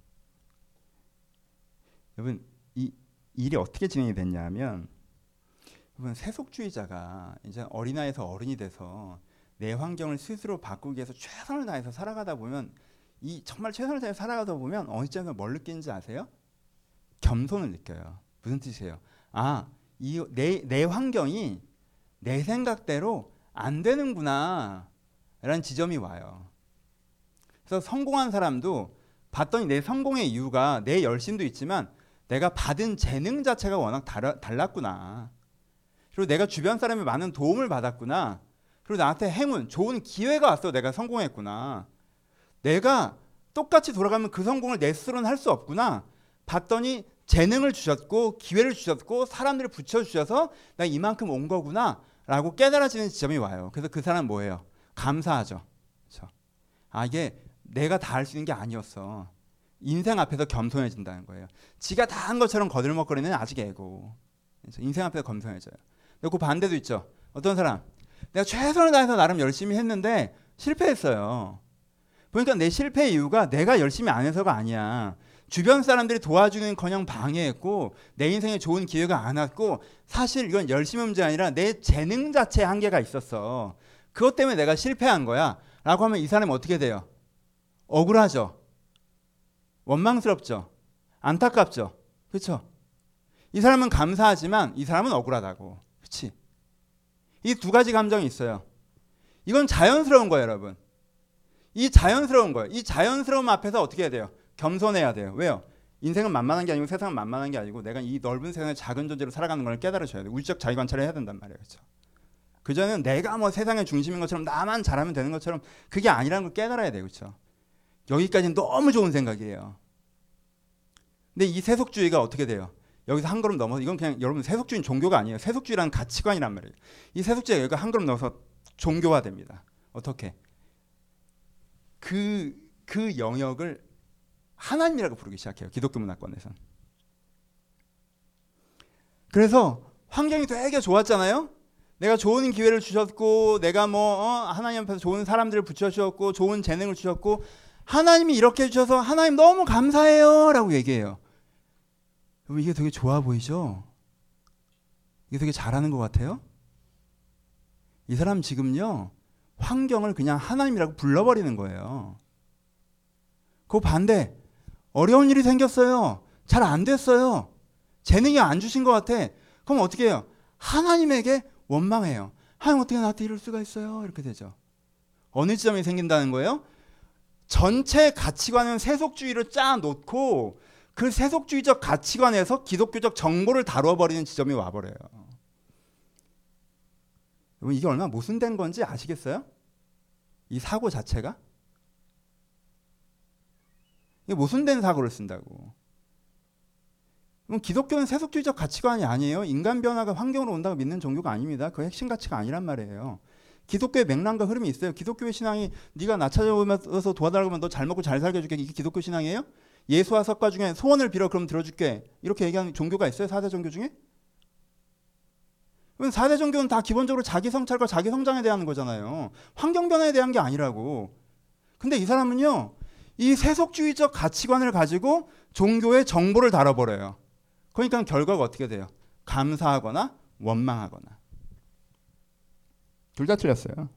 여러분 이 일이 어떻게 진행이 됐냐면 여러분 세속주의자가 이제 어린아이에서 어른이 돼서 내 환경을 스스로 바꾸기 위해서 최선을 다해서 살아가다 보면 이 정말 최선을 다해서 살아가다 보면 어느 점에서 뭘 느끼는지 아세요? 겸손을 느껴요. 무슨 뜻이에요? 아, 내 환경이 내 생각대로 안 되는구나 라는 지점이 와요. 그래서 성공한 사람도 봤더니 내 성공의 이유가 내 열심도 있지만 내가 받은 재능 자체가 워낙 달랐구나. 그리고 내가 주변 사람의 많은 도움을 받았구나. 그리고 나한테 행운, 좋은 기회가 왔어. 내가 성공했구나. 내가 똑같이 돌아가면 그 성공을 내 스스로는 할 수 없구나. 봤더니 재능을 주셨고 기회를 주셨고 사람들을 붙여주셔서 나 이만큼 온 거구나 라고 깨달아지는 지점이 와요. 그래서 그 사람은 뭐예요? 감사하죠. 그렇죠? 아, 이게 내가 다 할 수 있는 게 아니었어. 인생 앞에서 겸손해진다는 거예요. 지가 다 한 것처럼 거들먹거리는 아직 애고. 그렇죠? 인생 앞에서 겸손해져요. 근데 그 반대도 있죠. 어떤 사람 내가 최선을 다해서 나름 열심히 했는데 실패했어요. 보니까 내 실패의 이유가 내가 열심히 안 해서가 아니야. 주변 사람들이 도와주는커녕 방해했고 내 인생에 좋은 기회가 안 왔고 사실 이건 열심히 문제 아니라 내 재능 자체에 한계가 있었어. 그것 때문에 내가 실패한 거야 라고 하면 이 사람이 어떻게 돼요? 억울하죠. 원망스럽죠. 안타깝죠. 그렇죠? 이 사람은 감사하지만 이 사람은 억울하다고. 그렇지? 이 두 가지 감정이 있어요. 이건 자연스러운 거예요, 여러분. 이 자연스러운 거예요. 이 자연스러움 앞에서 어떻게 해야 돼요? 겸손해야 돼요. 왜요? 인생은 만만한 게 아니고 세상은 만만한 게 아니고 내가 이 넓은 세상에 작은 존재로 살아가는 걸 깨달으셔야 돼요. 우주적 자기 관찰을 해야 된단 말이에요. 그렇죠? 그전에는 내가 뭐 세상의 중심인 것처럼 나만 잘하면 되는 것처럼 그게 아니라는 걸 깨달아야 돼요. 그렇죠? 여기까지는 너무 좋은 생각이에요. 근데 이 세속주의가 어떻게 돼요? 여기서 한 걸음 넘어서 이건 그냥 여러분 세속주의는 종교가 아니에요. 세속주의라는 가치관이란 말이에요. 이 세속주의가 여기가 한 걸음 넘어서 종교화됩니다. 어떻게? 그 영역을 하나님이라고 부르기 시작해요. 기독교 문화권에서는. 그래서 환경이 되게 좋았잖아요. 내가 좋은 기회를 주셨고 내가 하나님 앞에서 좋은 사람들을 붙여주셨고 좋은 재능을 주셨고 하나님이 이렇게 해주셔서 하나님 너무 감사해요 라고 얘기해요. 이게 되게 좋아 보이죠? 이게 되게 잘하는 것 같아요? 이 사람 지금요 환경을 그냥 하나님이라고 불러버리는 거예요. 그 반대 어려운 일이 생겼어요. 잘 안 됐어요. 재능이 안 주신 것 같아. 그럼 어떻게 해요? 하나님에게 원망해요. 하나님 어떻게 나한테 이럴 수가 있어요? 이렇게 되죠. 어느 지점이 생긴다는 거예요? 전체 가치관은 세속주의로 짜놓고 그 세속주의적 가치관에서 기독교적 정보를 다뤄버리는 지점이 와버려요. 여러분 이게 얼마나 모순된 건지 아시겠어요? 이 사고 자체가? 이게 모순된 사고를 쓴다고. 그럼 기독교는 세속주의적 가치관이 아니에요. 인간 변화가 환경으로 온다고 믿는 종교가 아닙니다. 그 핵심 가치가 아니란 말이에요. 기독교의 맥락과 흐름이 있어요. 기독교의 신앙이 네가 나 찾아오면서 도와달라고 하면 너 잘 먹고 잘 살게 해줄게. 이게 기독교 신앙이에요? 예수와 석가 중에 소원을 빌어 그럼 들어줄게. 이렇게 얘기하는 종교가 있어요? 4대 종교 중에? 그럼 4대 종교는 다 기본적으로 자기 성찰과 자기 성장에 대한 거잖아요. 환경 변화에 대한 게 아니라고. 근데 이 사람은요. 이 세속주의적 가치관을 가지고 종교의 정보를 다뤄버려요. 그러니까 결과가 어떻게 돼요? 감사하거나 원망하거나. 둘 다 틀렸어요.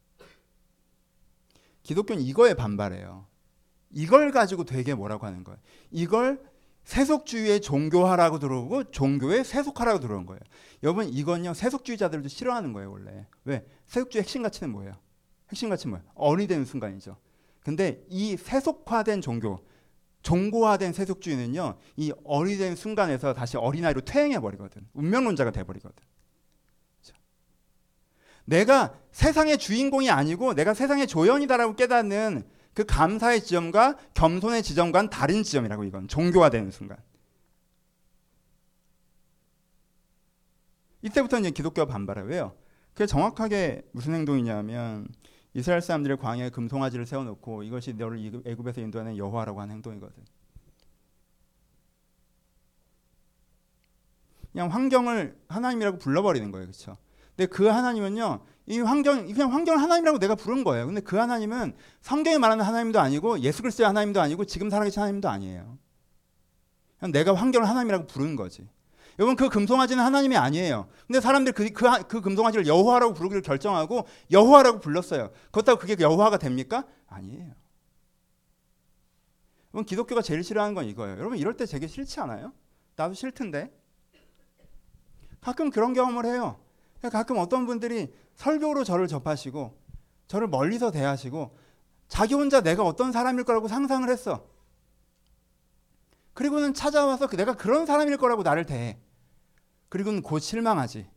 기독교는 이거에 반발해요. 이걸 가지고 되게 뭐라고 하는 거예요. 이걸 세속주의의 종교화라고 들어오고 종교의 세속화라고 들어온 거예요. 여러분 이건요 세속주의자들도 싫어하는 거예요 원래. 왜? 세속주의 핵심 가치는 뭐예요? 핵심 가치는 뭐예요? 어른이 되는 순간이죠. 근데 이 세속화된 종교, 종고화된 세속주의는요, 이 어리된 순간에서 다시 어린아이로 퇴행해버리거든. 운명론자가 돼버리거든. 그렇죠? 내가 세상의 주인공이 아니고 내가 세상의 조연이다라고 깨닫는 그 감사의 지점과 겸손의 지점과는 다른 지점이라고. 이건 종교화되는 순간. 이때부터 이제 기독교가 반발해요. 왜요? 그게 정확하게 무슨 행동이냐면 이스라엘 사람들의 광야에 금송아지를 세워놓고 이것이 너를 애굽에서 인도하는 여호와라고 하는 행동이거든. 그냥 환경을 하나님이라고 불러버리는 거예요. 그렇죠? 근데 그 하나님은요, 그냥 환경을 하나님이라고 내가 부른 거예요. 근데 그 하나님은 성경에 말하는 하나님도 아니고 예수 그리스도의 하나님도 아니고 지금 살아계신 하나님도 아니에요. 그냥 내가 환경을 하나님이라고 부른 거지. 여러분, 그 금송아지는 하나님이 아니에요. 근데 사람들이 그 금송아지를 여호와라고 부르기를 결정하고 여호와라고 불렀어요. 그렇다고 그게 여호와가 됩니까? 아니에요. 여러분, 기독교가 제일 싫어하는 건 이거예요. 여러분, 이럴 때 되게 싫지 않아요? 나도 싫던데. 가끔 그런 경험을 해요. 가끔 어떤 분들이 설교로 저를 접하시고 저를 멀리서 대하시고 자기 혼자 내가 어떤 사람일 거라고 상상을 했어. 그리고는 찾아와서 내가 그런 사람일 거라고 나를 대해. 그리고는 곧 실망하지.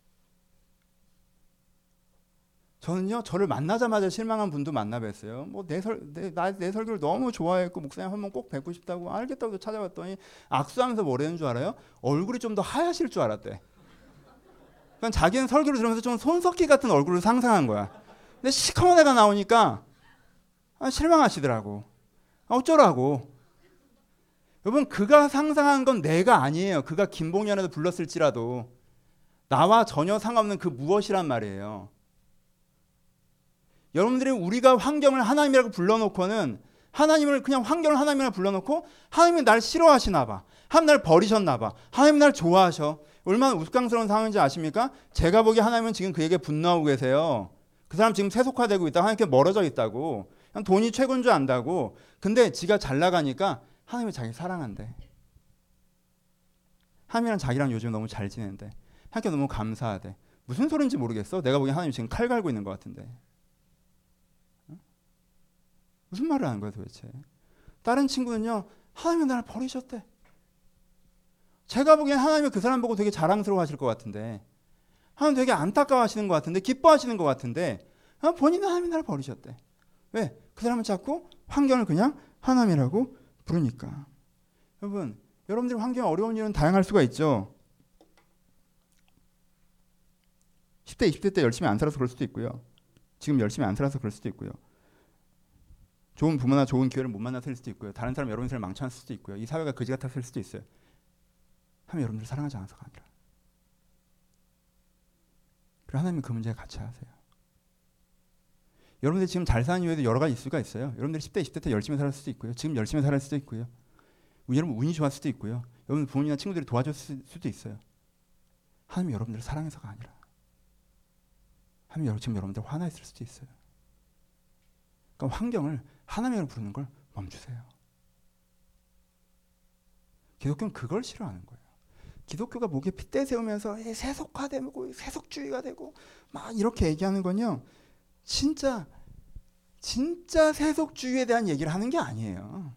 저는요, 저를 만나자마자 실망한 분도 만나뵀어요. 뭐 내 설교를 너무 좋아했고 목사님 한번 꼭 뵙고 싶다고 알겠다고 찾아왔더니 악수하면서 뭐라는 줄 알아요? 얼굴이 좀 더 하얗실 줄 알았대. 그러니까 자기는 설교를 들으면서 좀 손석희 같은 얼굴을 상상한 거야. 근데 시커먼 애가 나오니까 실망하시더라고. 어쩌라고. 여러분, 그가 상상한 건 내가 아니에요. 그가 김봉현에도 불렀을지라도 나와 전혀 상관없는 그 무엇이란 말이에요. 여러분들이 우리가 환경을 하나님이라고 불러놓고는 하나님을 그냥 환경을 하나님이라고 불러놓고 하나님이 날 싫어하시나 봐. 하나님 날 버리셨나 봐. 하나님 날 좋아하셔. 얼마나 우스꽝스러운 상황인지 아십니까? 제가 보기에 하나님은 지금 그에게 분노하고 계세요. 그 사람 지금 세속화되고 있다고, 하나님께 멀어져 있다고, 그냥 돈이 최고인 줄 안다고. 근데 지가 잘 나가니까 하나님이 자기 사랑한대. 하나님이랑 자기랑 요즘 너무 잘 지내는데 하나님께 너무 감사하대. 무슨 소린지 모르겠어. 내가 보기엔 하나님 지금 칼 갈고 있는 것 같은데. 무슨 말을 하는 거야 도대체. 다른 친구는요, 하나님이 나를 버리셨대. 제가 보기엔 하나님이 그 사람 보고 되게 자랑스러워 하실 것 같은데, 하나님 되게 안타까워 하시는 것 같은데, 기뻐하시는 것 같은데, 본인은 하나님이 나를 버리셨대. 왜? 그 사람은 자꾸 환경을 그냥 하나님이라고 부르니까. 여러분, 여러분들 환경이 어려운 일은 다양할 수가 있죠. 10대, 20대 때 열심히 안 살아서 그럴 수도 있고요. 지금 열심히 안 살아서 그럴 수도 있고요. 좋은 부모나 좋은 기회를 못 만났을 수도 있고요. 다른 사람 여러분 인생을 망쳐놨을 수도 있고요. 이 사회가 거지 같았을 수도 있어요. 하나님 여러분들 사랑하지 않아서가 아니라. 그리고 하나님은 그 문제에 같이 하세요. 여러분들이 지금 잘 사는 이유에도 여러 가지 있을 수가 있어요. 여러분들이 10대, 20대 때 열심히 살았을 수도 있고요. 지금 열심히 살았을 수도 있고요. 여러분 운이 좋았을 수도 있고요. 여러분 부모님이나 친구들이 도와줬을 수도 있어요. 하나님이 여러분들을 사랑해서가 아니라 하나님이 지금 여러분들 화나 있을 수도 있어요. 그러니까 환경을 하나님으로 부르는 걸 멈추세요. 기독교는 그걸 싫어하는 거예요. 기독교가 목에 핏대 세우면서 세속화되고 세속주의가 되고 막 이렇게 얘기하는 건요, 진짜 세속주의에 대한 얘기를 하는 게 아니에요.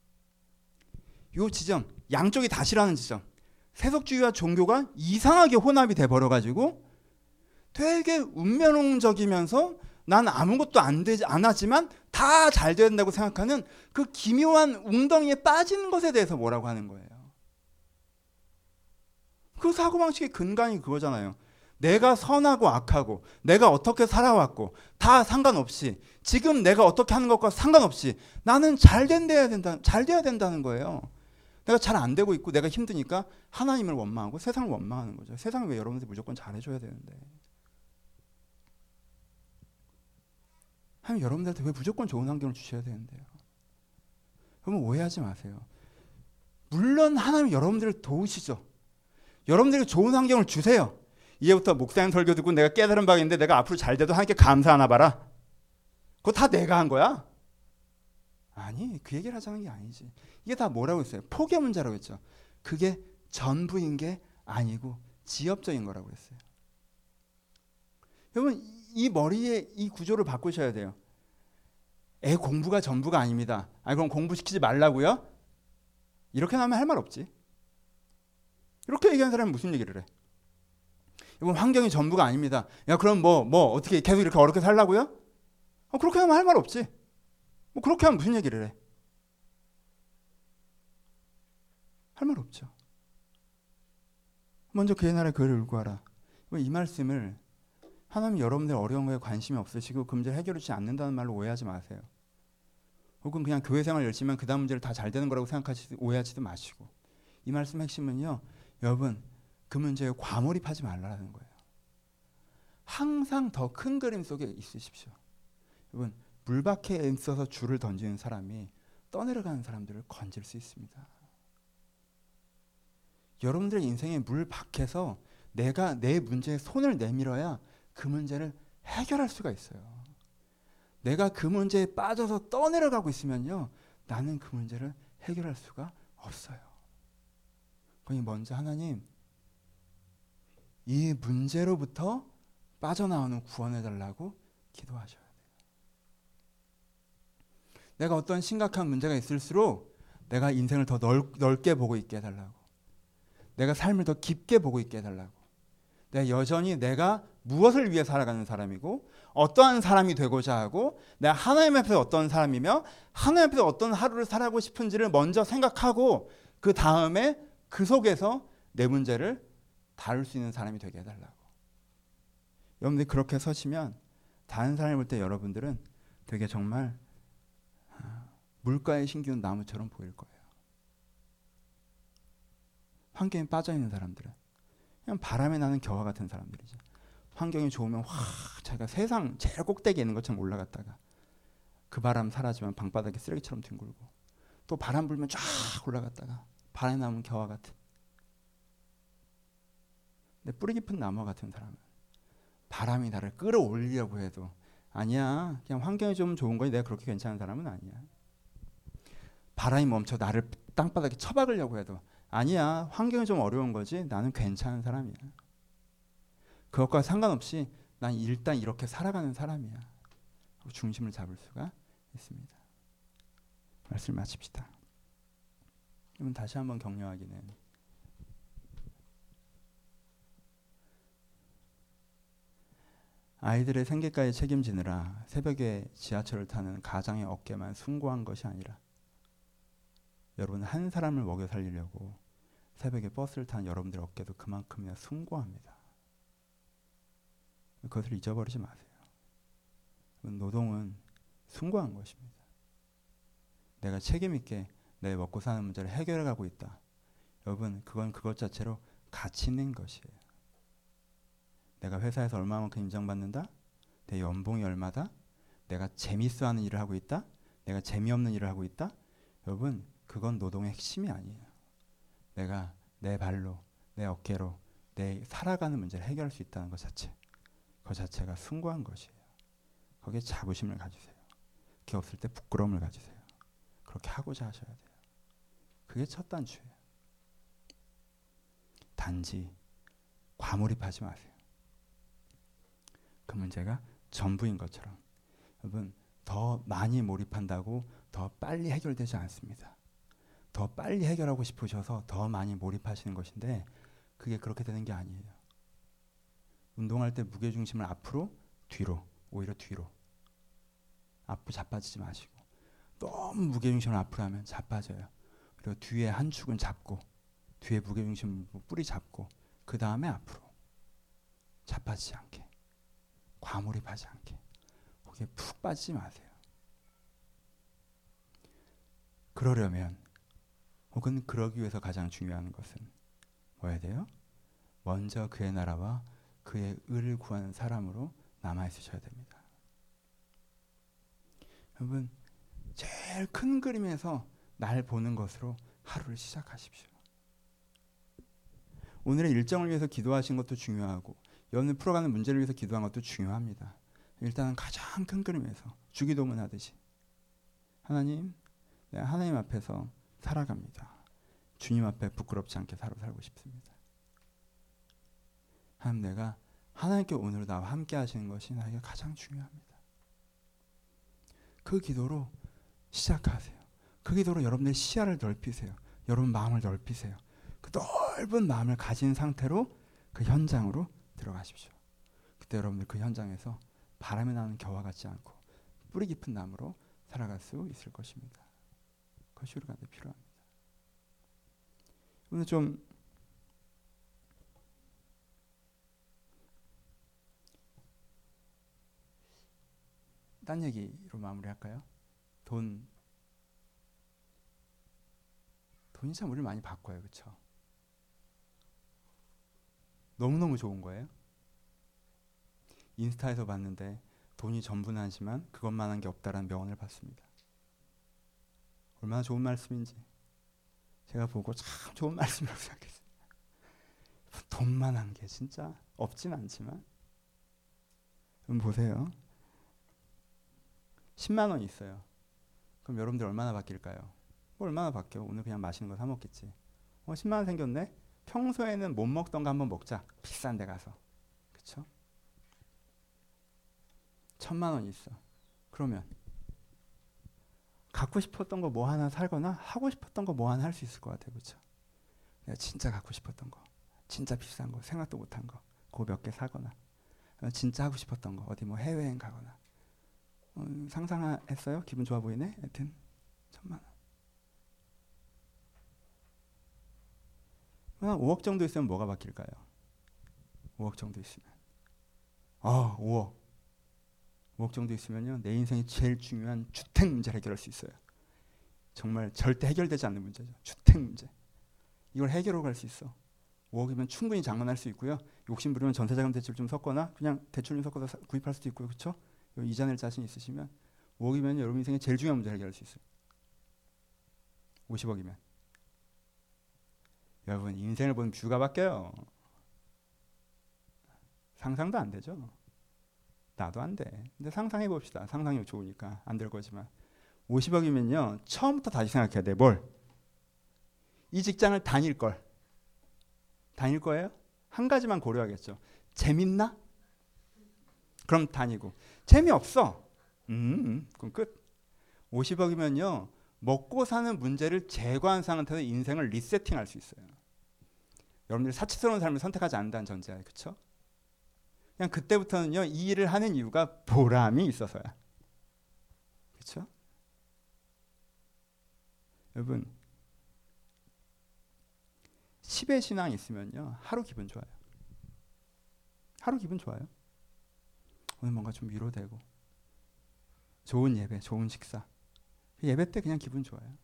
요 지점, 양쪽이 다 싫어하는 지점, 세속주의와 종교가 이상하게 혼합이 돼버려가지고 되게 운명론적이면서 난 아무것도 안 하지만 다 잘 된다고 생각하는 그 기묘한 웅덩이에 빠지는 것에 대해서 뭐라고 하는 거예요. 그 사고방식의 근간이 그거잖아요. 내가 선하고 악하고 내가 어떻게 살아왔고 다 상관없이 지금 내가 어떻게 하는 것과 상관없이 나는 잘 돼야 된다는 거예요. 내가 잘 안 되고 있고 내가 힘드니까 하나님을 원망하고 세상을 원망하는 거죠. 세상은 왜 여러분들 무조건 잘해줘야 되는데. 하나님 여러분들한테 왜 무조건 좋은 환경을 주셔야 되는데요. 여러분 오해하지 마세요. 물론 하나님 여러분들을 도우시죠. 여러분들에게 좋은 환경을 주세요. 이제부터 목사님 설교 듣고 내가 깨달은 바가 있는데 내가 앞으로 잘 돼도 하나님께 감사하나 봐라. 그거 다 내가 한 거야? 아니, 그 얘기를 하자는 게 아니지. 이게 다 뭐라고 했어요? 포기의 문제라고 했죠. 그게 전부인 게 아니고 지엽적인 거라고 했어요. 여러분 이 머리에 이 구조를 바꾸셔야 돼요. 공부가 전부가 아닙니다. 아니 그럼 공부시키지 말라고요? 이렇게 나오면 할 말 없지. 이렇게 얘기하는 사람은 무슨 얘기를 해? 이건 환경이 전부가 아닙니다. 야 그럼 뭐 어떻게 계속 이렇게 어렵게 살라고요? 그렇게 하면 할 말 없지. 뭐 그렇게 하면 무슨 얘기를 해? 할 말 없죠. 먼저 그의 나라의 의를 율구하라. 이 말씀을 하나님 여러분들 어려운 거에 관심이 없으시고 그 문제를 해결하지 않는다는 말로 오해하지 마세요. 혹은 그냥 교회 생활 열심히 하면 그 다음 문제를 다 잘 되는 거라고 오해하지도 마시고, 이 말씀 핵심은요, 여러분 그 문제에 과몰입하지 말라는 거예요. 항상 더 큰 그림 속에 있으십시오. 여러분 물밖에 있어서 줄을 던지는 사람이 떠내려가는 사람들을 건질 수 있습니다. 여러분들의 인생의 물 밖에서 내가 내 문제에 손을 내밀어야 그 문제를 해결할 수가 있어요. 내가 그 문제에 빠져서 떠내려가고 있으면요, 나는 그 문제를 해결할 수가 없어요. 그러니 먼저 하나님, 이 문제로부터 빠져나오는 구원해달라고 기도하셔야 돼요. 내가 어떤 심각한 문제가 있을수록 내가 인생을 더 넓게 보고 있게 해달라고, 내가 삶을 더 깊게 보고 있게 해달라고, 내가 여전히 내가 무엇을 위해 살아가는 사람이고 어떠한 사람이 되고자 하고 내가 하나님 앞에서 어떤 사람이며 하나님 앞에서 어떤 하루를 살아가고 싶은지를 먼저 생각하고 그 다음에 그 속에서 내 문제를 다룰 수 있는 사람이 되게 해달라고. 여러분들이 그렇게 서시면 다른 사람이 볼 때 여러분들은 되게 정말 물가에 심기운 나무처럼 보일 거예요. 환경에 빠져있는 사람들은 그냥 바람에 나는 겨와 같은 사람들이죠. 환경이 좋으면 자기가 세상 제일 꼭대기에 있는 것처럼 올라갔다가 그 바람 사라지면 방바닥에 쓰레기처럼 뒹굴고, 또 바람 불면 쫙 올라갔다가 바람에 나면 겨와 같은. 근데 뿌리 깊은 나무 같은 사람은 바람이 나를 끌어올리려고 해도 아니야, 그냥 환경이 좀 좋은 거니 내가 그렇게 괜찮은 사람은 아니야. 바람이 멈춰 나를 땅바닥에 쳐박으려고 해도 아니야, 환경이 좀 어려운 거지 나는 괜찮은 사람이야. 그것과 상관없이 난 일단 이렇게 살아가는 사람이야. 중심을 잡을 수가 있습니다. 말씀을 마칩시다. 여러분 다시 한번 격려하기는, 아이들의 생계까지 책임지느라 새벽에 지하철을 타는 가장의 어깨만 숭고한 것이 아니라 여러분 한 사람을 먹여 살리려고 새벽에 버스를 타는 여러분들의 어깨도 그만큼이나 숭고합니다. 그것을 잊어버리지 마세요. 노동은 숭고한 것입니다. 내가 책임 있게 내 먹고 사는 문제를 해결해 가고 있다. 여러분 그건 그것 자체로 가치 있는 것이에요. 내가 회사에서 얼마만큼 인정받는다? 내 연봉이 얼마다? 내가 재밌어하는 일을 하고 있다? 내가 재미없는 일을 하고 있다? 여러분 그건 노동의 핵심이 아니에요. 내가 내 발로, 내 어깨로 내 살아가는 문제를 해결할 수 있다는 것 자체, 그 자체가 숭고한 것이에요. 거기에 자부심을 가지세요. 그게 없을 때 부끄러움을 가지세요. 그렇게 하고자 하셔야 돼요. 그게 첫 단추예요. 단지 과몰입하지 마세요. 그 문제가 전부인 것처럼. 여러분 더 많이 몰입한다고 더 빨리 해결되지 않습니다. 더 빨리 해결하고 싶으셔서 더 많이 몰입하시는 것인데 그게 그렇게 되는 게 아니에요. 운동할 때 무게중심을 앞으로, 뒤로, 오히려 뒤로. 앞으로 자빠지지 마시고, 너무 무게중심을 앞으로 하면 자빠져요. 그리고 뒤에 한 축은 잡고, 뒤에 무게중심 뿌리 잡고, 그 다음에 앞으로. 자빠지지 않게, 과몰입하지 않게, 거기에 푹 빠지지 마세요. 그러려면, 혹은 그러기 위해서 가장 중요한 것은 뭐야 돼요? 먼저 그의 나라와 그의 의를 구하는 사람으로 남아있으셔야 됩니다. 여러분 제일 큰 그림에서 날 보는 것으로 하루를 시작하십시오. 오늘의 일정을 위해서 기도하신 것도 중요하고 여러분이 풀어가는 문제를 위해서 기도한 것도 중요합니다. 일단은 가장 큰 그림에서 주기도문 하듯이 하나님, 내가 하나님 앞에서 살아갑니다. 주님 앞에 부끄럽지 않게 살고 싶습니다. 하나님, 내가 하나님께 오늘 나와 함께 하시는 것이 나에게 가장 중요합니다. 그 기도로 시작하세요. 그 기도로 여러분의 시야를 넓히세요. 여러분 마음을 넓히세요. 그 넓은 마음을 가진 상태로 그 현장으로 들어가십시오. 그때 여러분들 그 현장에서 바람에 나는 겨와 같지 않고 뿌리 깊은 나무로 살아갈 수 있을 것입니다. 그것이 우리한테 필요합니다. 오늘 좀 딴 얘기로 마무리할까요? 돈이 참 우리를 많이 바꿔요. 그렇죠? 너무너무 좋은 거예요. 인스타에서 봤는데 돈이 전부는 하지만 그것만한 게 없다라는 명언을 봤습니다. 얼마나 좋은 말씀인지 제가 보고 참 좋은 말씀이라고 생각했어요. 돈만한 게 진짜 없진 않지만 여러분 보세요. 10만 원 있어요. 그럼 여러분들 얼마나 바뀔까요? 뭐 얼마나 바뀌어? 오늘 그냥 맛있는 거 사 먹겠지. 10만 원 생겼네? 평소에는 못 먹던 거 한번 먹자. 비싼 데 가서. 그쵸? 1,000만 원 있어. 그러면 갖고 싶었던 거 뭐 하나 살거나 하고 싶었던 거 뭐 하나 할 수 있을 것 같아요. 그쵸? 내가 진짜 갖고 싶었던 거, 진짜 비싼 거, 생각도 못한 거, 그거 몇 개 사거나 진짜 하고 싶었던 거, 어디 뭐 해외여행 가거나 상상했어요? 기분 좋아 보이네? 하여튼 1,000만 원. 한 5억 정도 있으면 뭐가 바뀔까요? 5억 정도 있으면 5억 정도 있으면요 내 인생이 제일 중요한 주택 문제를 해결할 수 있어요. 정말 절대 해결되지 않는 문제죠. 주택 문제. 이걸 해결하고 갈 수 있어. 5억이면 충분히 장만할 수 있고요. 욕심 부리면 전세자금 대출 좀 섞거나 그냥 대출 좀 섞어서 구입할 수도 있고요. 그렇죠? 이자 낼 자신 있으시면 5억이면 여러분 인생의 제일 중요한 문제를 해결할 수 있어요. 50억이면 여러분 인생을 보는 뷰가 바뀌어요. 상상도 안 되죠. 나도 안 돼. 근데 상상해 봅시다. 상상이 좋으니까 안 될 거지만 50억이면요 처음부터 다시 생각해야 돼. 뭘? 이 직장을 다닐 걸. 다닐 거예요? 한 가지만 고려하겠죠. 재밌나? 그럼 다니고. 재미없어. 그럼 끝. 50억이면요 먹고 사는 문제를 제거한 상태에서 인생을 리세팅할 수 있어요. 여러분들이 사치스러운 삶을 선택하지 않는다는 전제야. 그렇죠? 그냥 그때부터는요 이 일을 하는 이유가 보람이 있어서야. 그렇죠? 여러분 10의 신앙 있으면요 하루 기분 좋아요. 하루 기분 좋아요. 오늘 뭔가 좀 위로되고 좋은 예배, 좋은 식사. 예배 때 그냥 기분 좋아요.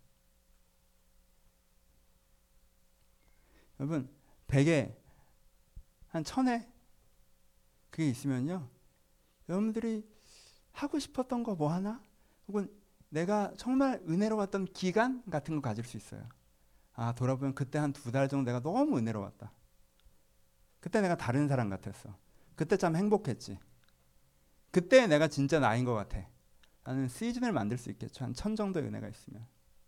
여러분 100에 한 1000에 그게 있으면요 여러분들이 하고 싶었던 거 뭐 하나? 혹은 내가 정말 은혜로웠던 기간 같은 거 가질 수 있어요. 돌아보면 그때 한 2달 정도 내가 너무 은혜로웠다. 그때 내가 다른 사람 같았어. 그때 참 행복했지. 그때 내가 진짜 나인 것 같아. 라는 시즌을 만들 수 있겠죠. 한 1000 정도의 은혜가 있으면.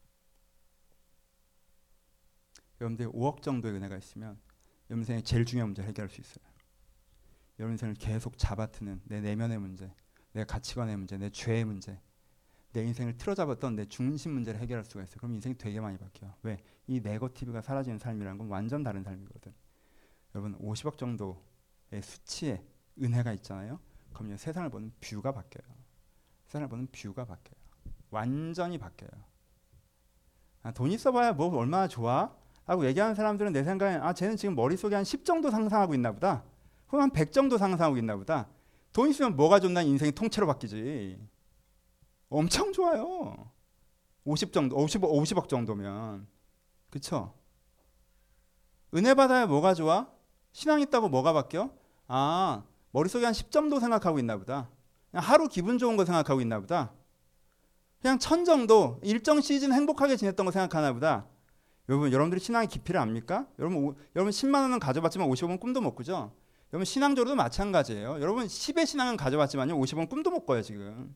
여러분들이 5억 정도의 은혜가 있으면 여러분 인생의 제일 중요한 문제를 해결할 수 있어요. 여러분 인생을 계속 잡아트는 내 내면의 문제, 내 가치관의 문제, 내 죄의 문제, 내 인생을 틀어잡았던 내 중심 문제를 해결할 수가 있어요. 그럼 인생이 되게 많이 바뀌어요. 왜? 이 네거티브가 사라지는 삶이라는 건 완전 다른 삶이거든. 여러분 50억 정도의 수치의 은혜가 있잖아요. 그럼 세상을 보는 뷰가 바뀌어요. 세상을 보는 뷰가 바뀌어요. 완전히 바뀌어요. 돈 있어봐야 뭐 얼마나 좋아? 라고 얘기하는 사람들은 내 생각엔 쟤는 지금 머릿속에 한 10 정도 상상하고 있나 보다. 그럼 한 100 정도 상상하고 있나 보다. 돈 있으면 뭐가 좋나 인생이 통째로 바뀌지. 엄청 좋아요. 50억 정도면. 그쵸? 은혜 받아야 뭐가 좋아? 신앙 있다고 뭐가 바뀌어? 머릿속에 한 10 정도 생각하고 있나 보다. 그냥 하루 기분 좋은 거 생각하고 있나 보다. 그냥 1000 정도 일정 시즌 행복하게 지냈던 거 생각하나 보다. 여러분들이 신앙의 깊이를 압니까? 여러분 10만 원은 가져봤지만 50원은 꿈도 못 꾸죠? 여러분 신앙적으로도 마찬가지예요. 여러분 10의 신앙은 가져봤지만요 50원 꿈도 못 꿔요 지금.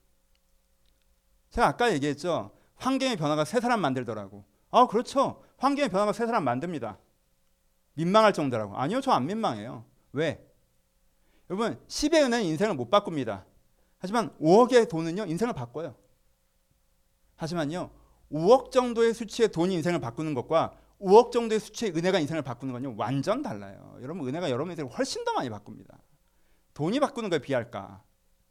제가 아까 얘기했죠. 환경의 변화가 새 사람 만들더라고. 그렇죠. 환경의 변화가 새 사람 만듭니다. 민망할 정도라고. 아니요, 저 안 민망해요. 왜? 여러분 10의 은혜는 인생을 못 바꿉니다. 하지만 5억의 돈은요 인생을 바꿔요. 하지만요 5억 정도의 수치의 돈이 인생을 바꾸는 것과 5억 정도의 수치의 은혜가 인생을 바꾸는 건요 완전 달라요. 여러분 은혜가 여러분 인생을 훨씬 더 많이 바꿉니다. 돈이 바꾸는 거에 비할까?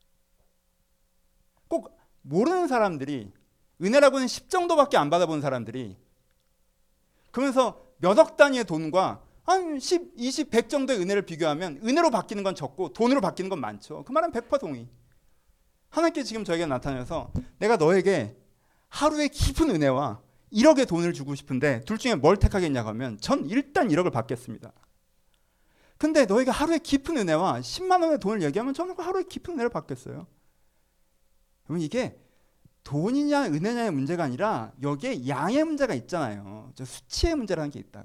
꼭 모르는 사람들이 은혜라고는 10 정도밖에 안 받아본 사람들이 그러면서 몇 억 단위의 돈과 한 10, 20, 100 정도의 은혜를 비교하면 은혜로 바뀌는 건 적고 돈으로 바뀌는 건 많죠. 그 말은 100% 동의. 하나님께 지금 저에게 나타나서 내가 너에게 하루의 깊은 은혜와 1억의 돈을 주고 싶은데 둘 중에 뭘 택하겠냐고 하면 전 일단 1억을 받겠습니다. 근데 너에게 하루의 깊은 은혜와 10만 원의 돈을 얘기하면 저는 하루의 깊은 은혜를 받겠어요. 그러면 이게 돈이냐 은혜냐의 문제가 아니라 여기에 양의 문제가 있잖아요. 저 수치의 문제라는 게 있다고.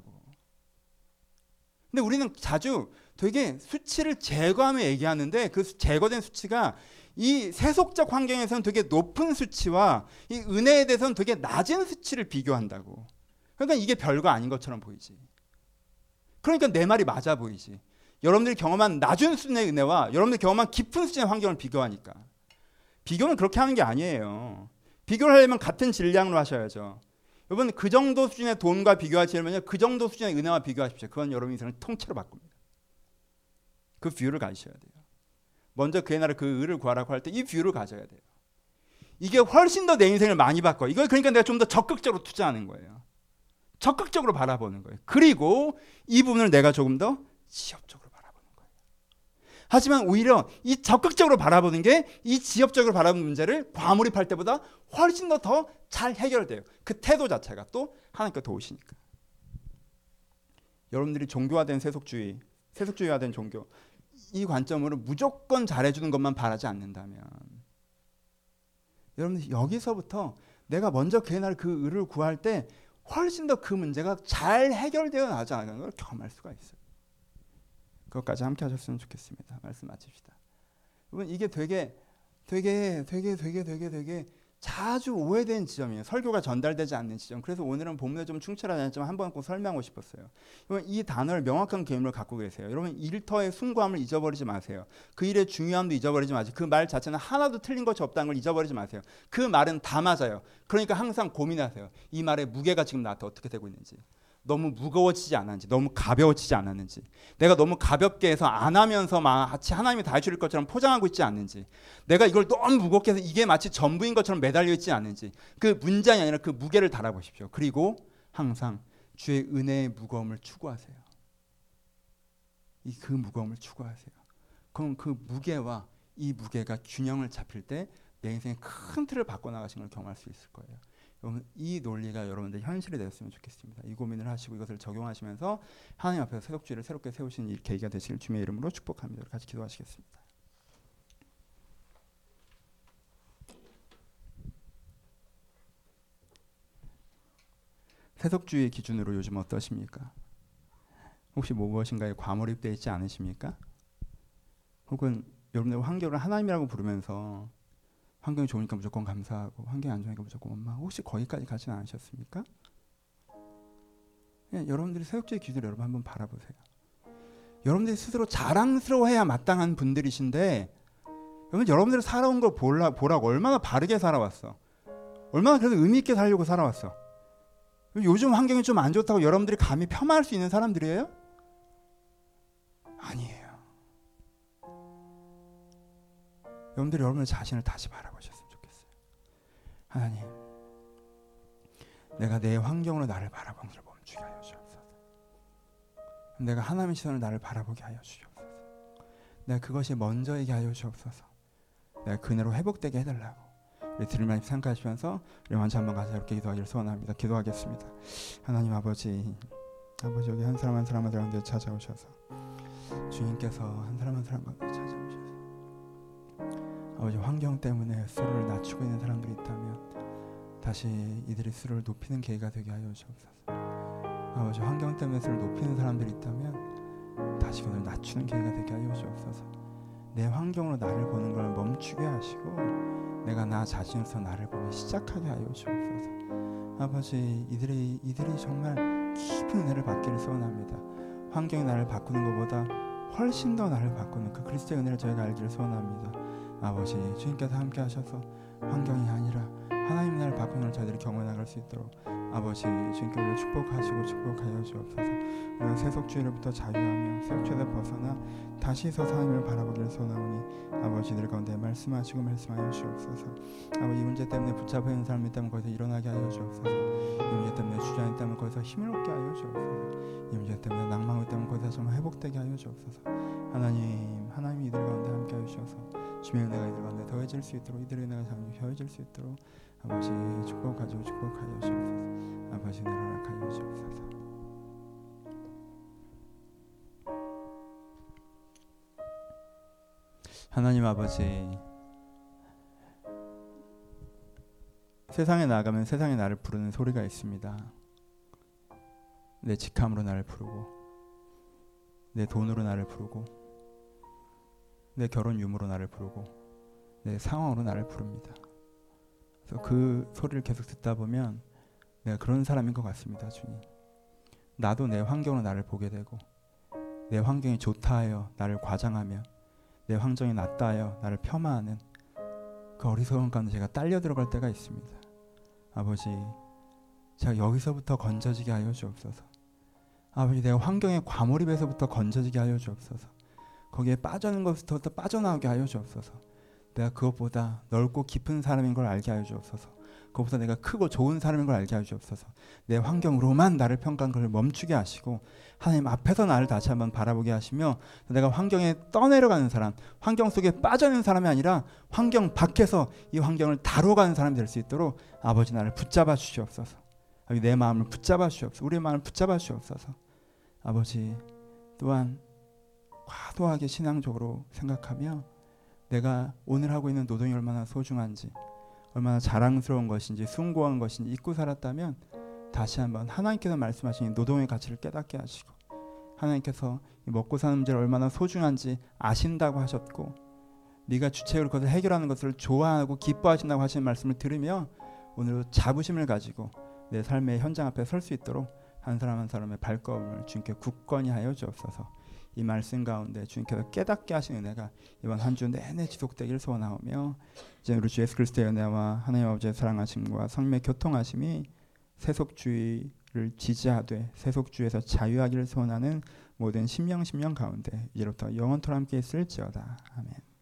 근데 우리는 자주 되게 수치를 제거하며 얘기하는데 그 제거된 수치가 이 세속적 환경에서는 되게 높은 수치와 이 은혜에 대해서는 되게 낮은 수치를 비교한다고. 그러니까 이게 별거 아닌 것처럼 보이지. 그러니까 내 말이 맞아 보이지. 여러분들이 경험한 낮은 수준의 은혜와 여러분들이 경험한 깊은 수준의 환경을 비교하니까. 비교는 그렇게 하는 게 아니에요. 비교를 하려면 같은 질량으로 하셔야죠. 여러분 그 정도 수준의 돈과 비교하시려면 그 정도 수준의 은혜와 비교하십시오. 그건 여러분 인생을 통째로 바꿉니다. 그 뷰를 가지셔야 돼요. 먼저 그의 나라 그 의를 구하라고 할 때 이 뷰를 가져야 돼요. 이게 훨씬 더 내 인생을 많이 바꿔. 이걸 그러니까 내가 좀 더 적극적으로 투자하는 거예요. 적극적으로 바라보는 거예요. 그리고 이 부분을 내가 조금 더 지엽적으로 바라보는 거예요. 하지만 오히려 이 적극적으로 바라보는 게 이 지엽적으로 바라보는 문제를 과몰입할 때보다 훨씬 더 잘 해결돼요. 그 태도 자체가 또 하나님께 도우시니까. 여러분들이 종교화된 세속주의화된 종교 이 관점으로 무조건 잘해주는 것만 바라지 않는다면 여러분들 여기서부터 내가 먼저 그의 나라 그 의를 구할 때 훨씬 더 그 문제가 잘 해결되어 나가지 않는 걸 경험할 수가 있어요. 그것까지 함께 하셨으면 좋겠습니다. 말씀 마칩시다. 여러분 이게 되게 자주 오해된 지점이에요. 설교가 전달되지 않는 지점. 그래서 오늘은 본문에 좀 충실하지 않지만 한번 꼭 설명하고 싶었어요. 여러분 이 단어를 명확한 개념을 갖고 계세요. 여러분 일터의 숭고함을 잊어버리지 마세요. 그 일의 중요함도 잊어버리지 마세요. 그 말 자체는 하나도 틀린 것이 없다는 걸 잊어버리지 마세요. 그 말은 다 맞아요. 그러니까 항상 고민하세요. 이 말의 무게가 지금 나한테 어떻게 되고 있는지. 너무 무거워지지 않았는지, 너무 가벼워지지 않았는지, 내가 너무 가볍게 해서 안 하면서 마치 하나님이 다 해줄 것처럼 포장하고 있지 않는지, 내가 이걸 너무 무겁게 해서 이게 마치 전부인 것처럼 매달려 있지 않는지, 그 문장이 아니라 그 무게를 달아보십시오. 그리고 항상 주의 은혜의 무거움을 추구하세요. 그 무거움을 추구하세요. 그럼 그 무게와 이 무게가 균형을 잡힐 때 내 인생의 큰 틀을 바꿔나가신 걸 경험할 수 있을 거예요. 여러분 이 논리가 여러분들 현실이 되었으면 좋겠습니다. 이 고민을 하시고 이것을 적용하시면서 하나님 앞에서 세속주의를 새롭게 세우시는 이 계기가 되시길 주님의 이름으로 축복합니다. 같이 기도하시겠습니다. 세속주의 기준으로 요즘 어떠십니까? 혹시 무엇인가에 과몰입되어 있지 않으십니까? 혹은 여러분들 환경을 하나님이라고 부르면서 환경이 좋으니까 무조건 감사하고 환경이 안 좋으니까 무조건 원망하고 혹시 거기까지 가지는 않으셨습니까? 여러분들이 세속주의 기준을 여러분 한번 바라보세요. 여러분들이 스스로 자랑스러워해야 마땅한 분들이신데 여러분들이 살아온 걸 보라고 얼마나 바르게 살아왔어. 얼마나 그래도 의미 있게 살려고 살아왔어. 요즘 환경이 좀 안 좋다고 여러분들이 감히 폄하할 수 있는 사람들이에요? 아니에요. 여러분들이 여러분의 자신을 다시 바라보셨으면 좋겠어요. 하나님, 내가 내 환경으로 나를 바라보는 것을 멈추게 하여 주옵소서. 내가 하나님의 시선으로 나를 바라보게 하여 주옵소서. 내가 그것이 먼저이게 하여 주옵소서. 내가 그네로 회복되게 해달라고 우리 들을만 생각하시면서 우리 완전 한번 가서 이렇게 기도하기를 소원합니다. 기도하겠습니다. 하나님 아버지 여기 한 사람 한 사람 가운데 찾아오셔서 주님께서 한 사람 한 사람 가운데 찾아오셔서 아버지 환경 때문에 스스로를 낮추고 있는 사람들이 있다면 다시 이들이 스스로를 높이는 계기가 되게 하여 주옵소서. 아버지 환경 때문에 스스로를 높이는 사람들이 있다면 다시 그들을 낮추는 계기가 되게 하여 주옵소서. 내 환경으로 나를 보는 걸 멈추게 하시고 내가 나 자신으로서 나를 보기 시작하게 하여 주옵소서. 아버지 이들이 정말 깊은 은혜를 받기를 소원합니다. 환경이 나를 바꾸는 것보다 훨씬 더 나를 바꾸는 그 그리스도의 은혜를 저희가 알기를 소원합니다. 아버지 주님께서 함께 하셔서 환경이 아니라 하나님 나라를 바꾸는 걸 저희들이 경험해 나갈 수 있도록 아버지 주님께 우리를 축복하시고 축복하여 주옵소서. 우리가 세속주의로부터 자유하며 세속주의에서 벗어나 다시 서서 하나님을 바라보기를 소원하오니 아버지들 가운데 말씀하시고 말씀하여 주옵소서. 아버지 이 문제 때문에 붙잡혀 있는 사람이 있다면 거기서 일어나게 하여 주옵소서. 이 문제 때문에 주저앉았다면 거기서 힘을 얻게 하여 주옵소서. 이 문제 때문에 낭망을 때문에 거기서 정말 회복되게 하여 주옵소서. 하나님 이들 가운데 함께 하여 주셔서 주의 은혜가 이들 가운데 더해질 수 있도록 이들의 은혜가 잠시 더해질 수 있도록 아버지 축복하시고 축복하여 주옵소서. 아버지 은혜를 허락하여 주옵소서. 하나님 아버지, 세상에 나가면 세상에 나를 부르는 소리가 있습니다. 내 직함으로 나를 부르고, 내 돈으로 나를 부르고, 내 결혼 유무로 나를 부르고, 내 상황으로 나를 부릅니다. 그래서 그 소리를 계속 듣다 보면 내가 그런 사람인 것 같습니다. 주님, 나도 내 환경으로 나를 보게 되고, 내 환경이 좋다 하여 나를 과장하며, 내 환경이 낫다 하여 나를 폄하하는 그 어리석은 가운데 제가 딸려 들어갈 때가 있습니다. 아버지, 제가 여기서부터 건져지게 하여 주옵소서. 아버지, 내가 환경의 과몰입에서부터 건져지게 하여 주옵소서. 거기에 빠져있는 것부터 빠져나오게 하여 주옵소서. 내가 그것보다 넓고 깊은 사람인 걸 알게 하여 주옵소서. 그것보다 내가 크고 좋은 사람인 걸 알게 하여 주옵소서. 내 환경으로만 나를 평가하는 것을 멈추게 하시고 하나님 앞에서 나를 다시 한번 바라보게 하시며, 내가 환경에 떠내려가는 사람, 환경 속에 빠져있는 사람이 아니라 환경 밖에서 이 환경을 다뤄가는 사람이 될 수 있도록 아버지 나를 붙잡아 주시옵소서. 내 마음을 붙잡아 주시옵소서. 우리의 마음을 붙잡아 주시옵소서. 아버지, 또한 과도하게 신앙적으로 생각하며 내가 오늘 하고 있는 노동이 얼마나 소중한지, 얼마나 자랑스러운 것인지, 숭고한 것인지 잊고 살았다면 다시 한번 하나님께서 말씀하신 노동의 가치를 깨닫게 하시고, 하나님께서 먹고 사는 문제를 얼마나 소중한지 아신다고 하셨고, 네가 주체적으로 그것을 해결하는 것을 좋아하고 기뻐하신다고 하시는 말씀을 들으며 오늘도 자부심을 가지고 내 삶의 현장 앞에 설 수 있도록 한 사람 한 사람의 발걸음을 주님께 굳건히 하여 주옵소서. 이 말씀 가운데 주님께서 깨닫게 하시는 은혜가 이번 한 주 내내 지속되기를 소원하오며, 이제 우리 주 예수 그리스도의 은혜와 하나님 아버지의 사랑하심과 성령의 교통하심이 세속주의를 지지하되 세속주의에서 자유하기를 소원하는 모든 심령 가운데 이제부터 영원토록 함께 있을지어다. 아멘.